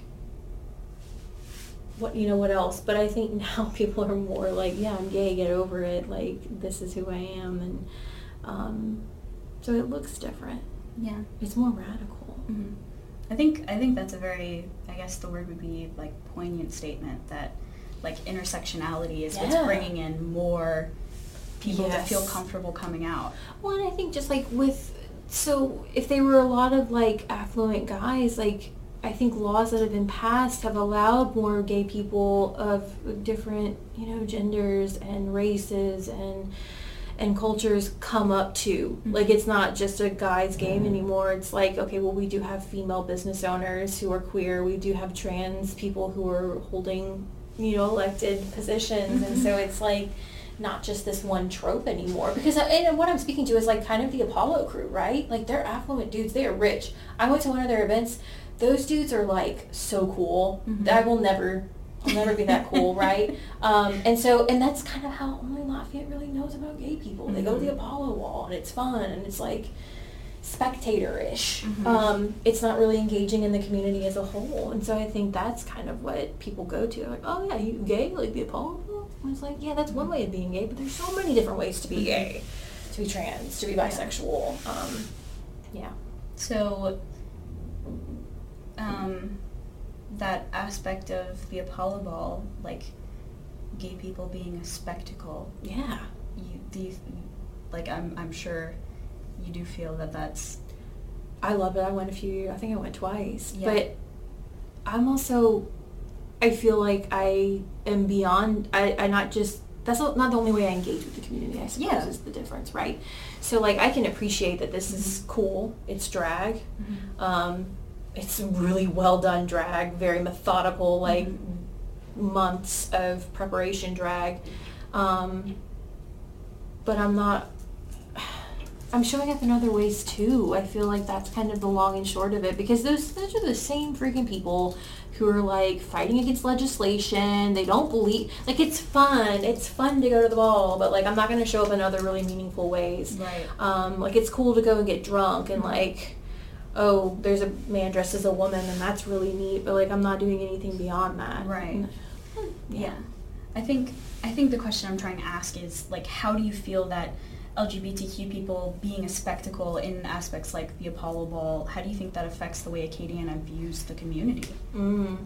Speaker 2: what, you know, what else? But I think now people are more like, yeah, I'm gay, get over it, like, this is who I am, and um, so it looks different.
Speaker 1: Yeah.
Speaker 2: It's more radical.
Speaker 1: Mm-hmm. I think, I think that's a very, I guess the word would be, like, poignant statement, that, like, intersectionality is yeah. what's bringing in more people yes. to feel comfortable coming out.
Speaker 2: Well, and I think just, like, with, so if they were a lot of, like, affluent guys, like, I think laws that have been passed have allowed more gay people of different, you know, genders and races and and cultures come up to. Mm-hmm. Like, it's not just a guy's game mm-hmm. anymore. It's like, okay, well, we do have female business owners who are queer. We do have trans people who are holding, you know, elected positions. Mm-hmm. And so it's like not just this one trope anymore. Because I, and what I'm speaking to is like kind of the Apollo crew, right? Like, they're affluent dudes. They are rich. I went to one of their events. Those dudes are like so cool. Mm-hmm. I will never, I'll never be that cool, right? Um, and so, and that's kind of how only Lafayette really knows about gay people. Mm-hmm. They go to the Apollo Wall, and it's fun, and it's like spectator-ish. Mm-hmm. Um, it's not really engaging in the community as a whole. And so I think that's kind of what people go to. Like, oh yeah, you gay? Like the Apollo Wall? And it's like, yeah, that's one way of being gay, but there's so many different ways to be gay, to be trans, to be bisexual. Um, yeah.
Speaker 1: So, um, that aspect of the Apollo Ball, like gay people being a spectacle.
Speaker 2: Yeah.
Speaker 1: You do, you, like I'm, I'm sure you do feel that that's.
Speaker 2: I love it. I went a few. I think I went twice. Yeah. But I'm also. I feel like I am beyond. I, I not just. That's not the only way I engage with the community, I suppose, yeah. is the difference, right? So, like, I can appreciate that this mm-hmm. is cool. It's drag. Mm-hmm. Um, it's really well done drag, very methodical, like, mm-hmm. months of preparation drag. Um, but I'm not... I'm showing up in other ways, too. I feel like that's kind of the long and short of it, because those, those are the same freaking people who are like fighting against legislation. They don't believe, like, it's fun. It's fun to go to the ball, but like I'm not going to show up in other really meaningful ways.
Speaker 1: Right.
Speaker 2: Um, like it's cool to go and get drunk and like, oh, there's a man dressed as a woman and that's really neat, but like I'm not doing anything beyond that.
Speaker 1: Right. Yeah. yeah. I think I think the question I'm trying to ask is like, how do you feel that L G B T Q people being a spectacle in aspects like the Apollo Ball, how do you think that affects the way Acadiana views the community?
Speaker 2: Mm.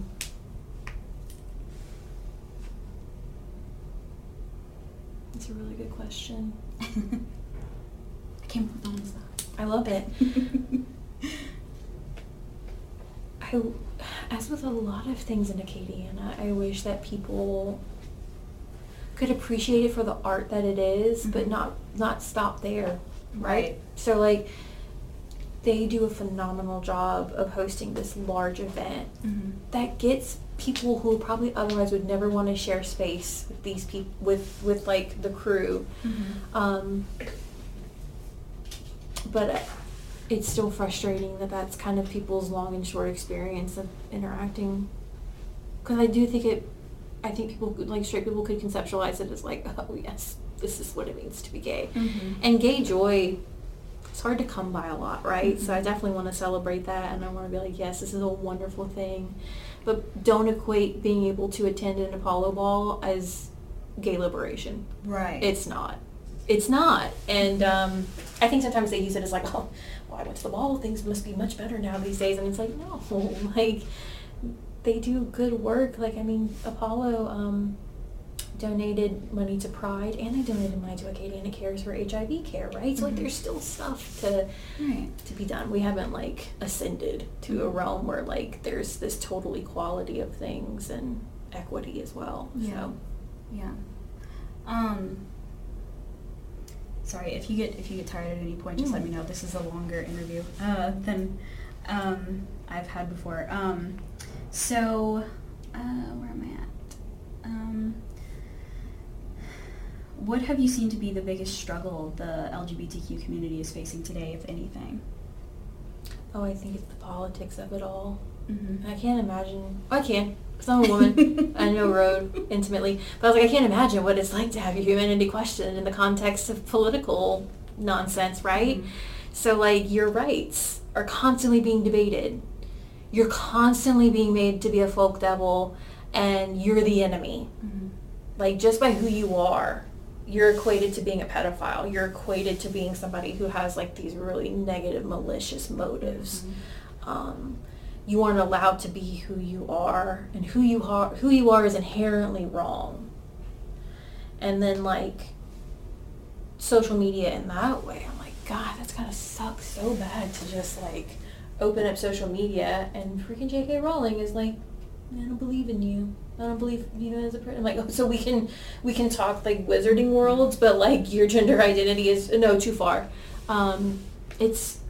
Speaker 2: That's a really good question.
Speaker 1: I can't put that on the spot.
Speaker 2: I love it. I, as with a lot of things in Acadiana, I wish that people could appreciate it for the art that it is, mm-hmm. but not not stop there, right? right? So like, they do a phenomenal job of hosting this large event mm-hmm. that gets people who probably otherwise would never want to share space with these people, with with like the crew. Mm-hmm. Um, but it's still frustrating that that's kind of people's long and short experience of interacting. Because I do think it, I think people, like straight people could conceptualize it as like, oh yes, this is what it means to be gay.
Speaker 1: Mm-hmm.
Speaker 2: And gay joy, it's hard to come by a lot, right?
Speaker 1: Mm-hmm.
Speaker 2: So I definitely want to celebrate that, and I want to be like, yes, this is a wonderful thing. But don't equate being able to attend an Apollo ball as gay liberation.
Speaker 1: Right.
Speaker 2: It's not. It's not. And um, I think sometimes they use it as like, oh, well, I went to the ball, things must be much better now these days. And it's like, no, like, they do good work. Like, I mean, Apollo um, donated money to Pride, and they donated money to Acadiana Cares for H I V care, right? So, like,
Speaker 1: Mm-hmm.
Speaker 2: there's still stuff to
Speaker 1: Right.
Speaker 2: to be done. We haven't, like, ascended to a realm where, like, there's this total equality of things and equity as well.
Speaker 1: Yeah.
Speaker 2: So,
Speaker 1: Yeah. Um, sorry, if you get if you get tired at any point, just
Speaker 2: Mm.
Speaker 1: let me know. This is a longer interview uh, than um, I've had before. Um, so, uh, where am I at? Um, what have you seen to be the biggest struggle the L G B T Q community is facing today, if anything?
Speaker 2: oh, I think it's the politics of it all.
Speaker 1: Mm-hmm.
Speaker 2: I can't imagine. I can, because I'm a woman. I know Road intimately. But I was like, I can't imagine what it's like to have your humanity questioned in the context of political nonsense, right?
Speaker 1: Mhm.
Speaker 2: So, like, your rights are constantly being debated. You're constantly being made to be a folk devil, and you're the enemy.
Speaker 1: Mm-hmm.
Speaker 2: Like, just by who you are, you're equated to being a pedophile. You're equated to being somebody who has, like, these really negative, malicious motives.
Speaker 1: Mm-hmm.
Speaker 2: Um, you aren't allowed to be who you are, and who you are who you are is inherently wrong. And then, like, social media in that way, I'm like, God, that's gotta suck so bad to just, like, open up social media and freaking J K Rowling is like, I don't believe in you. I don't believe you know as a person. I'm like, oh, so we can we can talk like wizarding worlds, but like your gender identity is no too far. Um, it's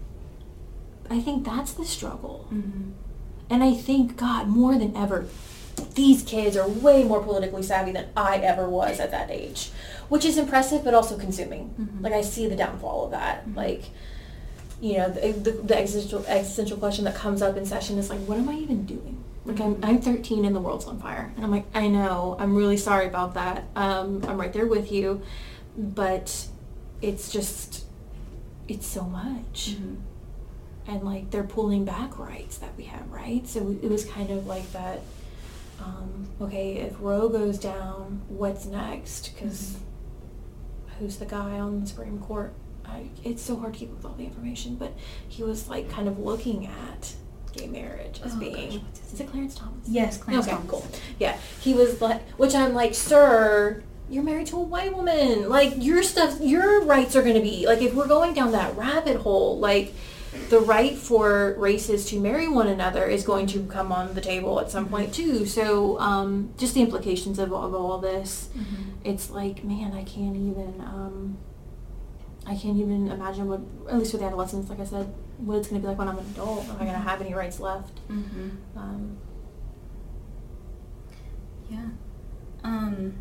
Speaker 2: I think that's the struggle.
Speaker 1: Mm-hmm.
Speaker 2: And I think, God, more than ever, these kids are way more politically savvy than I ever was at that age, which is impressive, but also consuming.
Speaker 1: Mm-hmm.
Speaker 2: Like, I see the downfall of that.
Speaker 1: Mm-hmm.
Speaker 2: Like, you know, the, the, the existential, existential question that comes up in session is like, what am I even doing? Like, I'm, I'm thirteen and the world's on fire. And I'm like, I know, I'm really sorry about that. Um, I'm right there with you. But it's just, it's so much.
Speaker 1: Mm-hmm.
Speaker 2: And, like, they're pulling back rights that we have, right? So it was kind of like that, um, okay, if Roe goes down, what's next? Because
Speaker 1: Mm-hmm.
Speaker 2: who's the guy on the Supreme Court? I, it's so hard to keep up with all the information, but he was, like, kind of looking at gay marriage as
Speaker 1: Oh,
Speaker 2: being,
Speaker 1: gosh, what's his
Speaker 2: is it Clarence Thomas?
Speaker 1: Yes, Clarence
Speaker 2: Okay,
Speaker 1: Thomas.
Speaker 2: cool. Yeah, he was like, which I'm like, sir, you're married to a white woman. Like, your stuff, your rights are going to be, like, if we're going down that rabbit hole, like, the right for races to marry one another is going to come on the table at some point too. So um, just the implications of all, of all this,
Speaker 1: Mm-hmm.
Speaker 2: it's like, man, I can't even, um, I can't even imagine what, at least with adolescents, like I said, what it's going to be like when I'm an adult. Am I going to have any rights left?
Speaker 1: Mm-hmm.
Speaker 2: Um,
Speaker 1: Yeah. Um,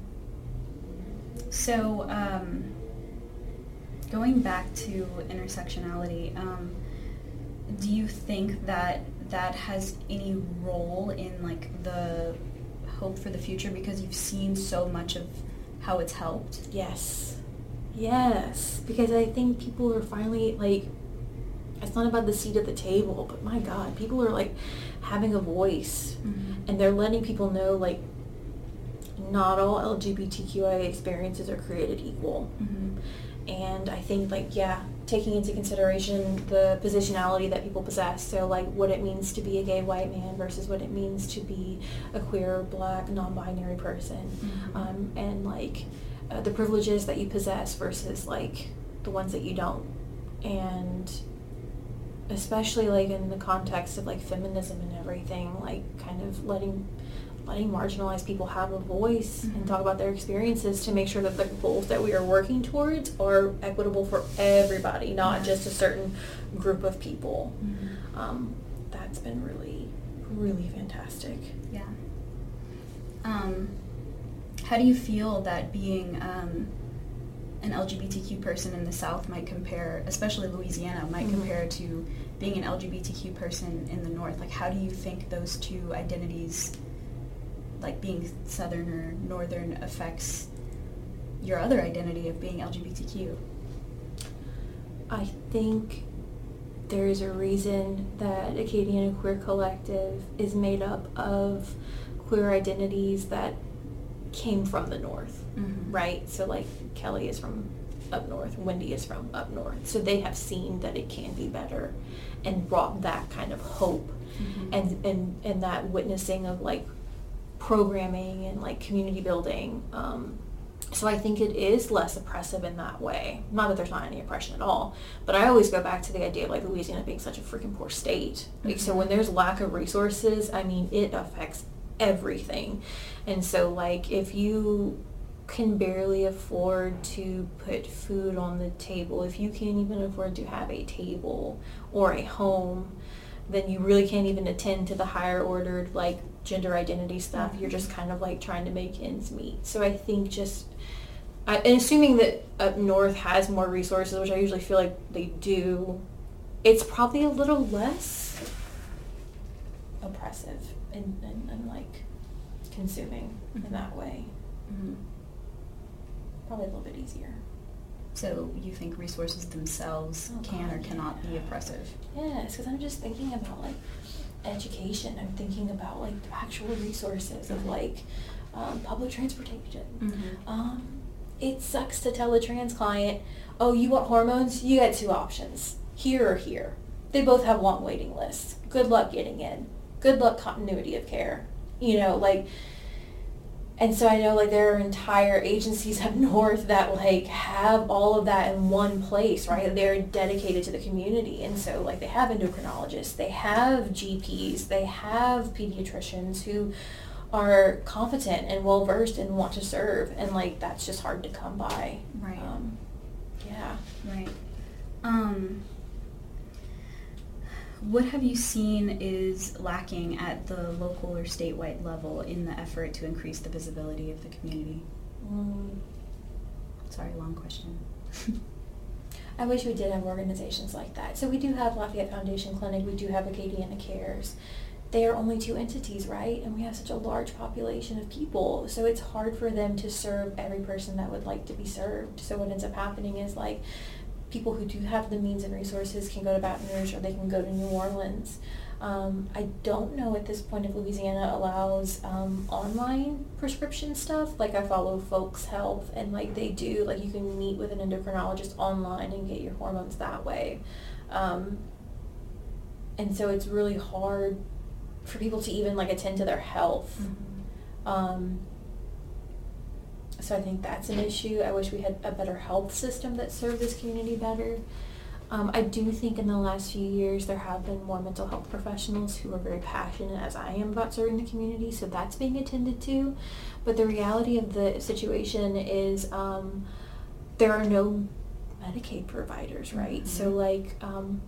Speaker 1: so, um, going back to intersectionality, um, do you think that that has any role in, like, the hope for the future, because you've seen so much of how it's helped?
Speaker 2: Yes. Yes. Because I think people are finally, like, it's not about the seat at the table, but my God, people are, like, having a voice.
Speaker 1: Mm-hmm.
Speaker 2: And they're letting people know, like, not all L G B T Q I A experiences are created equal.
Speaker 1: Mm-hmm.
Speaker 2: And I think, like, yeah, taking into consideration the positionality that people possess. So, like, what it means to be a gay white man versus what it means to be a queer, black, non-binary person.
Speaker 1: Mm-hmm.
Speaker 2: Um, and, like, uh, the privileges that you possess versus, like, the ones that you don't. And especially, like, in the context of, like, feminism and everything, like, kind of letting letting marginalized people have a voice
Speaker 1: Mm-hmm.
Speaker 2: and talk about their experiences to make sure that the goals that we are working towards are equitable for everybody, not
Speaker 1: Yeah.
Speaker 2: just a certain group of people.
Speaker 1: Mm-hmm.
Speaker 2: Um, that's been really, really fantastic.
Speaker 1: Yeah. Um, how do you feel that being um, an L G B T Q person in the South might compare, especially Louisiana, might
Speaker 2: mm-hmm.
Speaker 1: compare to being an L G B T Q person in the North. Like, how do you think those two identities, like being Southern or Northern, affects your other identity of being L G B T Q?
Speaker 2: I think there is a reason that Acadiana Queer Collective is made up of queer identities that came from the North, mm-hmm. right? So like Kelly is from up north, Wendy is from up north. So they have seen that it can be better and brought that kind of hope mm-hmm. and, and, and that witnessing of like programming and like community building. Um, so I think it is less oppressive in that way. Not that there's not any oppression at all, but I always go back to the idea of like Louisiana being such a freaking poor state. Like, mm-hmm. so when there's lack of resources, I mean, it affects everything. And so like if you can barely afford to put food on the table, if you can't even afford to have a table or a home, then you really can't even attend to the higher ordered like gender identity stuff. Mm-hmm. You're just kind of like trying to make ends meet. So I think just I, and assuming that up north has more resources, which I usually feel like they do, it's probably a little less oppressive and, and, and like consuming mm-hmm. in that way. Mm-hmm. Probably a little bit easier.
Speaker 1: So you think resources themselves oh, can God, or cannot yeah. be oppressive?
Speaker 2: Yes, because I'm just thinking about like education. I'm thinking about like the actual resources of like um, public transportation. Mm-hmm. Um, it sucks to tell a trans client, oh, you want hormones? You got two options, here or here. They both have long waiting lists. Good luck getting in. Good luck continuity of care. You know, like, and so I know like there are entire agencies up north that like have all of that in one place, right? They're dedicated to the community. And so like they have endocrinologists, they have G Ps, they have pediatricians who are competent and well versed and want to serve. And like that's just hard to come by.
Speaker 1: Right.
Speaker 2: Um, yeah.
Speaker 1: Right. Um, what have you seen is lacking at the local or statewide level in the effort to increase the visibility of the community?
Speaker 2: Mm.
Speaker 1: Sorry, long question.
Speaker 2: I wish we did have organizations like that. So we do have Lafayette Foundation Clinic, we do have Acadiana Cares. They are only two entities, right? And we have such a large population of people. So it's hard for them to serve every person that would like to be served. So what ends up happening is like people who do have the means and resources can go to Baton Rouge or they can go to New Orleans. Um, I don't know at this point if Louisiana allows um, online prescription stuff. Like I follow Folks Health and like they do, like you can meet with an endocrinologist online and get your hormones that way. Um, and so it's really hard for people to even like attend to their health. Mm-hmm. Um, so I think that's an issue. I wish we had a better health system that served this community better. Um, I do think in the last few years there have been more mental health professionals who are very passionate, as I am, about serving the community, so that's being attended to. But the reality of the situation is um, there are no Medicaid providers, right? Mm-hmm. So like, um,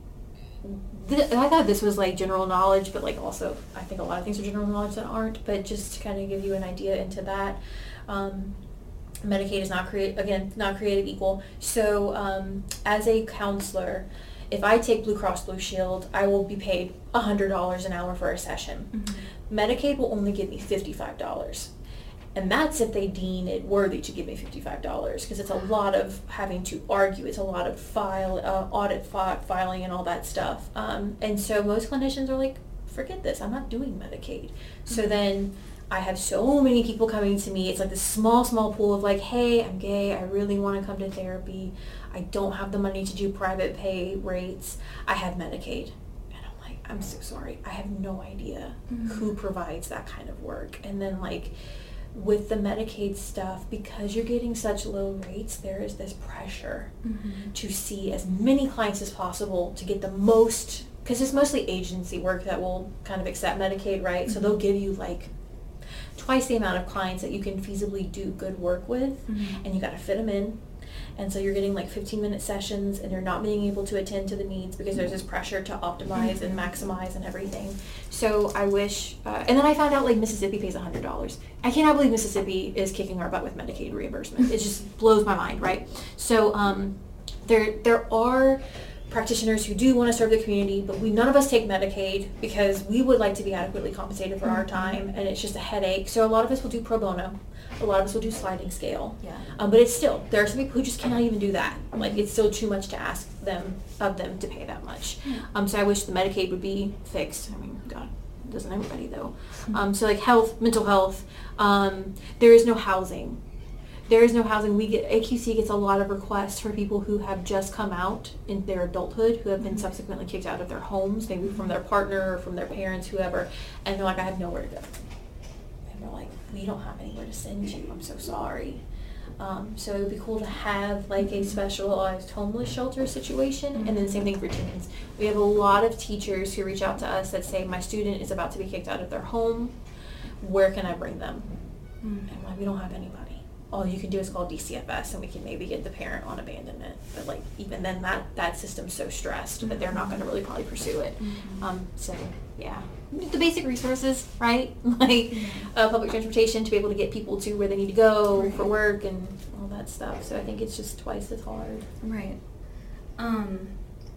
Speaker 2: th- I thought this was like general knowledge, but like also I think a lot of things are general knowledge that aren't, but just to kind of give you an idea into that. Um, Medicaid is not create again not created equal. So um, as a counselor, if I take Blue Cross Blue Shield, I will be paid a hundred dollars an hour for a session. Mm-hmm. Medicaid will only give me fifty-five dollars, and that's if they deem it worthy to give me fifty-five dollars, because it's a lot of having to argue. It's a lot of file uh, audit fi- filing and all that stuff. Um, and so most clinicians are like, forget this. I'm not doing Medicaid. Mm-hmm. So then I have so many people coming to me. It's like this small, small pool of like, hey, I'm gay. I really want to come to therapy. I don't have the money to do private pay rates. I have Medicaid. And I'm like, I'm so sorry. I have no idea mm-hmm. who provides that kind of work. And then like with the Medicaid stuff, because you're getting such low rates, there is this pressure mm-hmm. to see as many clients as possible to get the most, because it's mostly agency work that will kind of accept Medicaid, right? Mm-hmm. So they'll give you like twice the amount of clients that you can feasibly do good work with, mm-hmm. and you got to fit them in, And so you're getting like fifteen minute sessions and you're not being able to attend to the needs because there's this pressure to optimize and maximize and everything. So I wish, uh, and then I found out like Mississippi pays one hundred dollars. I cannot believe Mississippi is kicking our butt with Medicaid reimbursement. It just blows my mind, right? So um, there there are practitioners who do want to serve the community, but we none of us take Medicaid because we would like to be adequately compensated for our time, and it's just a headache. So a lot of us will do pro bono. A lot of us will do sliding scale.
Speaker 1: Yeah.
Speaker 2: Um, but it's still, there are some people who just cannot even do that. Like, it's still too much to ask them, of them, to pay that much. Um, so I wish the Medicaid would be fixed. I mean, God, doesn't everybody though? Um, so like health, mental health, um, there is no housing. There is no housing. We get, A Q C gets a lot of requests for people who have just come out in their adulthood, who have been subsequently kicked out of their homes, maybe from their partner or from their parents, whoever, and they're like, I have nowhere to go. And we're like, we don't have anywhere to send you. I'm so sorry. Um, so it would be cool to have like a specialized homeless shelter situation, mm-hmm. and then same thing for teens. We have a lot of teachers who reach out to us that say, my student is about to be kicked out of their home. Where can I bring them? Mm-hmm. And like, we don't have anybody. All you can do is call D C F S and we can maybe get the parent on abandonment. But like even then that, that system's so stressed mm-hmm. that they're not going to really probably pursue it. Mm-hmm. Um, so yeah, the basic resources, right? Like mm-hmm. uh, public transportation to be able to get people to where they need to go right. for work and all that stuff. So I think it's just twice as hard.
Speaker 1: Right. Um,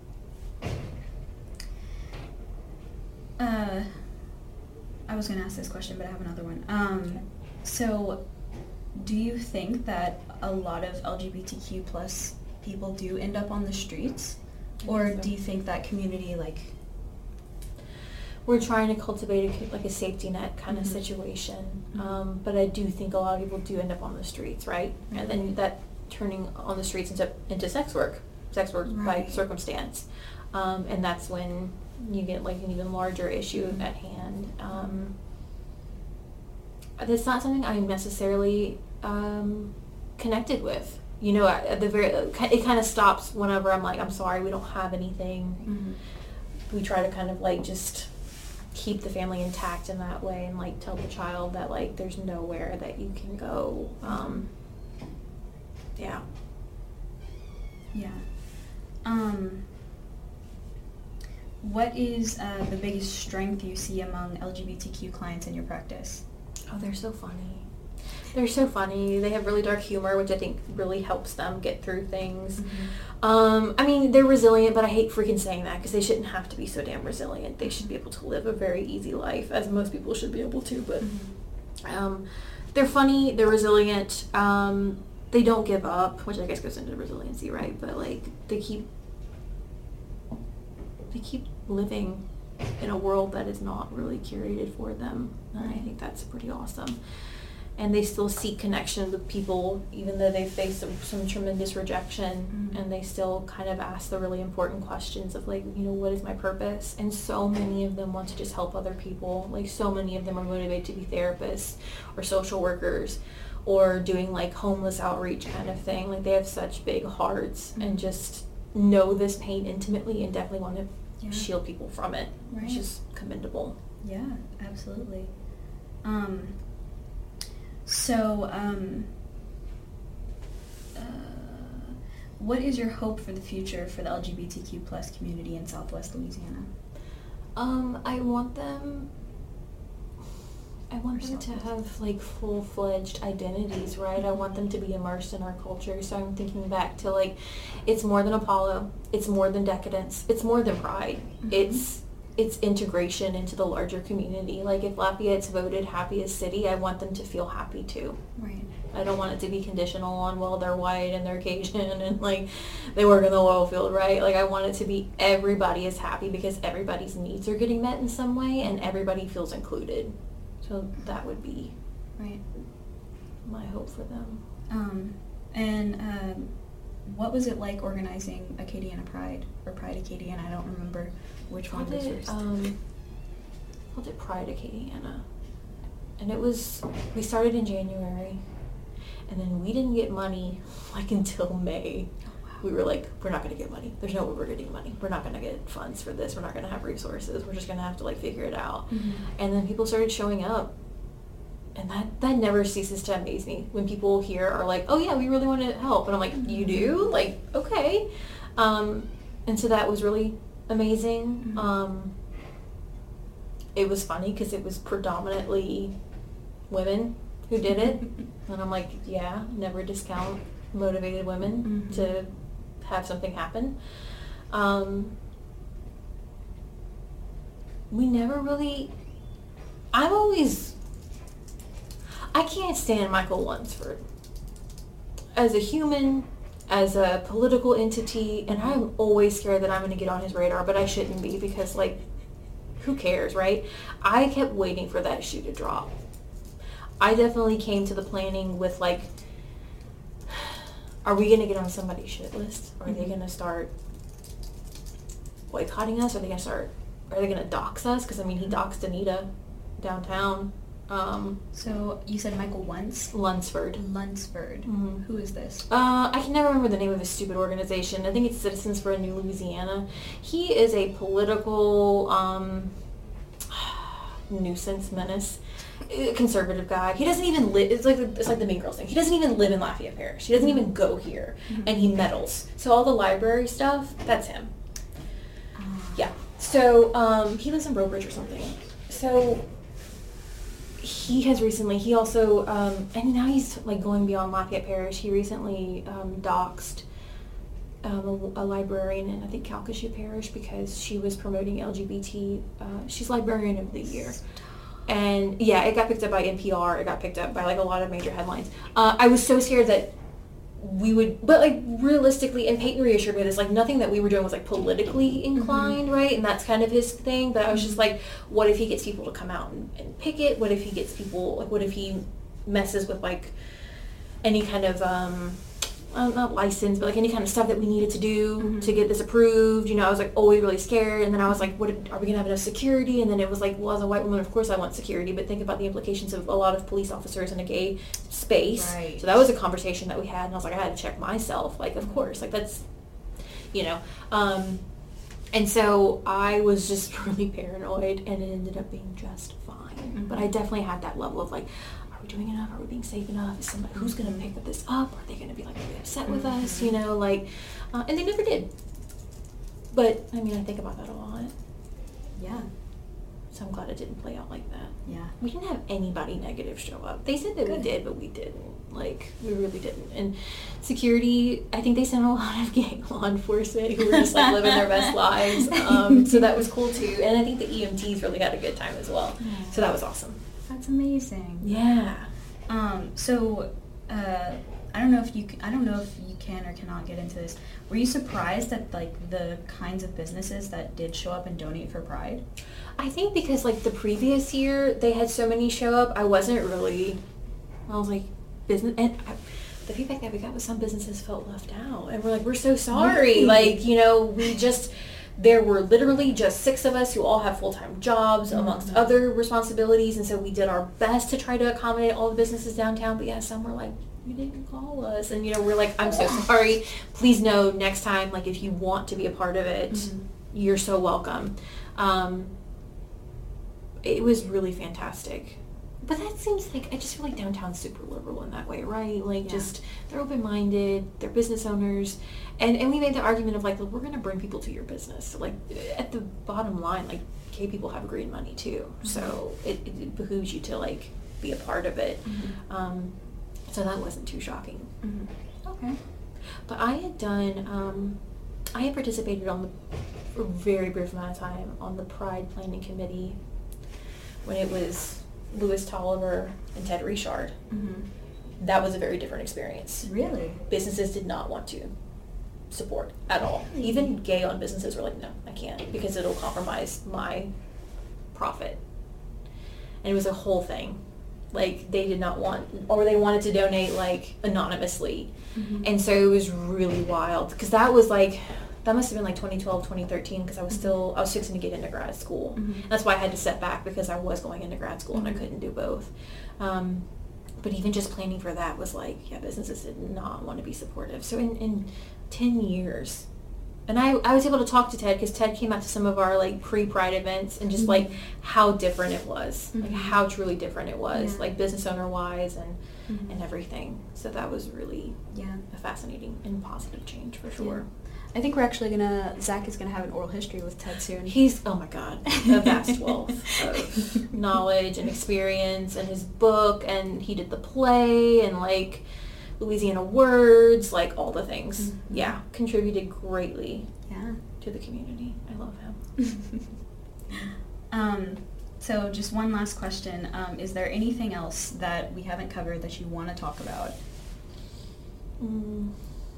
Speaker 1: uh, I was going to ask this question, but I have another one. Um, okay. So do you think that a lot of L G B T Q plus people do end up on the streets? Or so. Do you think that community, like...
Speaker 2: We're trying to cultivate a, like a safety net kind mm-hmm. of situation. Mm-hmm. Um, but I do think a lot of people do end up on the streets, right? Mm-hmm. And then that turning on the streets into, into sex work. Sex work right. by circumstance. Um, and that's when you get like an even larger issue mm-hmm. at hand. Um, that's not something I'm necessarily... Um, connected with, you know, at the very, it kind of stops whenever I'm like, I'm sorry, we don't have anything. Mm-hmm. We try to kind of like just keep the family intact in that way and like tell the child that like there's nowhere that you can go. Um, yeah.
Speaker 1: Yeah. Um, what is uh, the biggest strength you see among L G B T Q clients in your practice?
Speaker 2: Oh, they're so funny. They're so funny. They have really dark humor, which I think really helps them get through things. Mm-hmm. Um, I mean, they're resilient, but I hate freaking saying that because they shouldn't have to be so damn resilient. They should be able to live a very easy life, as most people should be able to. But mm-hmm. um, they're funny. They're resilient. Um, they don't give up, which I guess goes into resiliency, right? But like they keep they keep living in a world that is not really curated for them, and I think that's pretty awesome. And they still seek connection with people, even though they face some, some tremendous rejection, mm-hmm. and they still kind of ask the really important questions of like, you know, what is my purpose? And so many of them want to just help other people. Like so many of them are motivated to be therapists or social workers or doing like homeless outreach kind of thing. Like they have such big hearts mm-hmm. and just know this pain intimately and definitely want to yeah. shield people from it, right. which is commendable.
Speaker 1: Yeah, absolutely. Um, So, um, uh, what is your hope for the future for the L G B T Q plus community in Southwest Louisiana?
Speaker 2: Um, I want them, I want them to have like full-fledged identities, right? I want them to be immersed in our culture. So I'm thinking back to like, it's more than Apollo, it's more than decadence, it's more than pride. Mm-hmm. It's it's integration into the larger community. Like if Lafayette's voted happiest city, I want them to feel happy too.
Speaker 1: Right.
Speaker 2: I don't want it to be conditional on, well, they're white and they're Cajun and like they work in the oil field, right? Like I want it to be everybody is happy because everybody's needs are getting met in some way and everybody feels included. So that would be
Speaker 1: right.
Speaker 2: my hope for them.
Speaker 1: Um, and um, what was it like organizing Acadiana Pride or Pride Acadiana? I don't remember which one was first.
Speaker 2: Um, called it Pride Acadiana, and it was we started in January, and then we didn't get money like until May. Oh, wow. We were like, we're not going to get money. There's no way we're getting money. We're not going to get funds for this. We're not going to have resources. We're just going to have to like figure it out. Mm-hmm. And then people started showing up. And that, that never ceases to amaze me when people here are like, oh yeah, we really want to help. And I'm like, you do? Like, okay. Um, and so that was really amazing.
Speaker 1: Mm-hmm.
Speaker 2: Um, it was funny because it was predominantly women who did it. And I'm like, yeah, never discount motivated women
Speaker 1: mm-hmm.
Speaker 2: to have something happen. Um, we never really, I've always, I can't stand Michael Lunsford as a human, as a political entity, and I'm always scared that I'm going to get on his radar, but I shouldn't be because, like, who cares, right? I kept waiting for that shoe to drop. I definitely came to the planning with, like, are we going to get on somebody's shit list? Or are they going to start boycotting us? Are they going to start, are they going to dox us? Because, I mean, he doxed Anita downtown. Um,
Speaker 1: so you said Michael once?
Speaker 2: Lunsford.
Speaker 1: Lunsford.
Speaker 2: Mm-hmm.
Speaker 1: Who is this?
Speaker 2: Uh, I can never remember the name of his stupid organization. I think it's Citizens for a New Louisiana. He is a political um, nuisance menace. A conservative guy. He doesn't even live. It's like the, it's like the Mean Girls thing. He doesn't even live in Lafayette Parish. He doesn't even go here, mm-hmm. and he meddles. So all the library stuff, that's him. Uh. Yeah. So um, he lives in Brobridge or something. So. He has recently, he also, um, and now he's like going beyond Lafayette Parish. He recently um, doxed um, a, a librarian in, I think, Calcasieu Parish because she was promoting L G B T. Uh, she's Librarian of the Year. And yeah, it got picked up by N P R. It got picked up by like a lot of major headlines. Uh, I was so scared that we would, but like realistically, and Peyton reassured me this, like nothing that we were doing was like politically inclined, mm-hmm. right? And that's kind of his thing. But I was just like, what if he gets people to come out and, and picket? What if he gets people, like what if he messes with like any kind of, um, uh, not license, but like any kind of stuff that we needed to do mm-hmm. to get this approved. You know, I was like always really scared. And then I was like, what are we going to have enough security? And then it was like, well, as a white woman, of course I want security, but think about the implications of a lot of police officers in a gay space.
Speaker 1: Right.
Speaker 2: So that was a conversation that we had. And I was like, I had to check myself. Like, of course, like that's, you know. Um, and so I was just really paranoid and it ended up being just fine. Mm-hmm. But I definitely had that level of like, are we doing enough? Are we being safe enough? Is somebody who's going to pick this up? Are they going to be like really upset with mm-hmm. us? You know, like, uh, and they never did. But I mean, I think about that a lot.
Speaker 1: Yeah.
Speaker 2: So I'm glad it didn't play out like that.
Speaker 1: Yeah.
Speaker 2: We didn't have anybody negative show up. They said that Good. we did, but we didn't. Like, we really didn't. And security, I think they sent a lot of gay law enforcement who were just like living their best lives. Um, so that was cool too. And I think the E M Ts really had a good time as well. Yeah. So that was awesome.
Speaker 1: That's amazing.
Speaker 2: Yeah.
Speaker 1: Um, so, uh, I don't know if you can, I don't know if you can or cannot get into this. Were you surprised at like the kinds of businesses that did show up and donate for Pride?
Speaker 2: I think because like the previous year they had so many show up, I wasn't really. I was like, business, and I, the feedback that we got was some businesses felt left out, and we're like, we're so sorry. Really? Like, you know, we just. There were literally just six of us who all have full-time jobs amongst mm-hmm. other responsibilities, and so we did our best to try to accommodate all the businesses downtown, but yeah, some were like, you didn't call us, and you know, we're like, I'm so sorry. Please know next time, like, if you want to be a part of it, mm-hmm. you're so welcome. Um, it was really fantastic. But that seems like, I just feel like downtown's super liberal in that way, right? Like, yeah. just, they're open-minded, they're business owners, and, and we made the argument of, like, look, we're going to bring people to your business. So, like, at the bottom line, like, gay people have green money, too. Mm-hmm. So it, it behooves you to, like, be a part of it. Mm-hmm. Um, so that wasn't too shocking.
Speaker 1: Mm-hmm. Okay.
Speaker 2: But I had done, um, I had participated on the, for a very brief amount of time, on the Pride Planning Committee when it was Louis Tolliver and Ted Richard.
Speaker 1: Mm-hmm.
Speaker 2: That was a very different experience.
Speaker 1: Really?
Speaker 2: Businesses did not want to support at all. Mm-hmm. Even gay-owned businesses were like, no, I can't, because it'll compromise my profit. And it was a whole thing. Like, they did not want, or they wanted to donate, like, anonymously. Mm-hmm. And so it was really wild, because that was, like, that must have been, like, twenty twelve, twenty thirteen, because I was still, I was fixing to get into grad school. Mm-hmm. That's why I had to set back, because I was going into grad school, mm-hmm. and I couldn't do both. Um, but even just planning for that was like, yeah, businesses did not want to be supportive. So in, in ten years, and I, I was able to talk to Ted because Ted came out to some of our like pre-Pride events and just
Speaker 1: Mm-hmm.
Speaker 2: like how different it was, like
Speaker 1: Mhm.
Speaker 2: how truly different it was,
Speaker 1: Yeah.
Speaker 2: like business owner wise and
Speaker 1: Mhm.
Speaker 2: and everything. So that was really
Speaker 1: Yeah.
Speaker 2: a fascinating and positive change for sure.
Speaker 1: I think we're actually gonna, Zach is gonna have an oral history with Ted soon.
Speaker 2: He's, oh my God, a vast wealth of knowledge and experience, and his book, and he did the play, and like Louisiana Words, like all the things.
Speaker 1: Mhm.
Speaker 2: Yeah, contributed greatly
Speaker 1: Yeah.
Speaker 2: to the community. I love him.
Speaker 1: um, so just one last question. Um, is there anything else that we haven't covered that you want to talk about?
Speaker 2: Mm.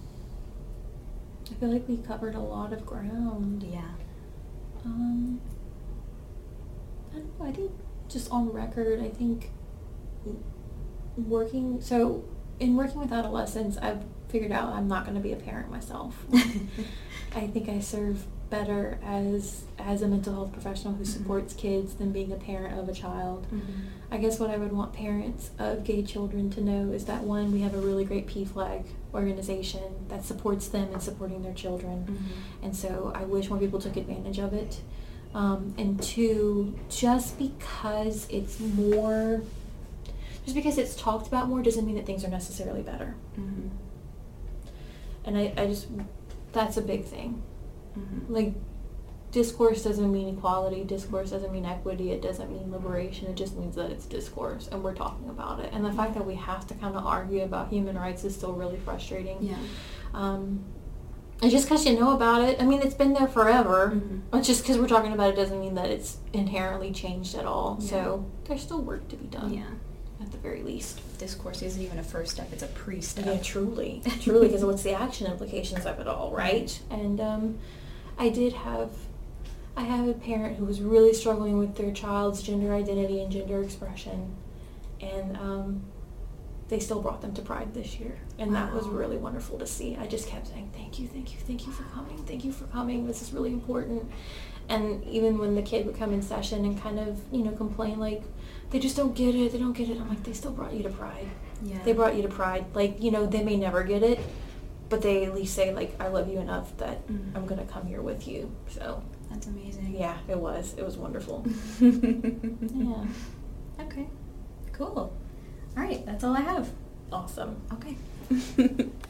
Speaker 2: I feel like we covered a lot of ground.
Speaker 1: Yeah.
Speaker 2: Um, I don't know. I think just on record, I think working, so in working with adolescents, I've figured out I'm not going to be a parent myself. I think I serve better as as a mental health professional who supports kids than being a parent of a child.
Speaker 1: Mm-hmm.
Speaker 2: I guess what I would want parents of gay children to know is that, one, we have a really great P FLAG organization that supports them in supporting their children.
Speaker 1: Mm-hmm.
Speaker 2: And so I wish more people took advantage of it. Um, and two, just because it's more, just because it's talked about more doesn't mean that things are necessarily better.
Speaker 1: Mm-hmm.
Speaker 2: And I, I just, that's a big thing.
Speaker 1: Mm-hmm.
Speaker 2: Like, discourse doesn't mean equality, discourse doesn't mean equity, it doesn't mean liberation, it just means that it's discourse and we're talking about it. And the fact that we have to kind of argue about human rights is still really frustrating.
Speaker 1: Yeah.
Speaker 2: Um, and just because you know about it, I mean, it's been there forever.
Speaker 1: Mm-hmm.
Speaker 2: But just because we're talking about it doesn't mean that it's inherently changed at all.
Speaker 1: Yeah.
Speaker 2: So there's still work to be done.
Speaker 1: Yeah.
Speaker 2: At the very least.
Speaker 1: Discourse isn't even a first step, it's a pre-step.
Speaker 2: Yeah, truly. Truly, because what's the action implications of it all, right? And um, I did have, I have a parent who was really struggling with their child's gender identity and gender expression. And um, they still brought them to Pride this year. And that was
Speaker 1: Wow.
Speaker 2: really wonderful to see. I just kept saying, thank you, thank you, thank you for coming, thank you for coming, this is really important. And even when the kid would come in session and kind of, you know, complain like, they just don't get it, they don't get it, I'm like, they still brought you to Pride.
Speaker 1: Yeah.
Speaker 2: They brought you to Pride. Like, you know, they may never get it, but they at least say, like, I love you enough that
Speaker 1: Mhm.
Speaker 2: I'm going to come here with you. So,
Speaker 1: That's amazing.
Speaker 2: yeah, it was. It was wonderful.
Speaker 1: Yeah. Okay. Cool. All right, that's all I have.
Speaker 2: Awesome.
Speaker 1: Okay.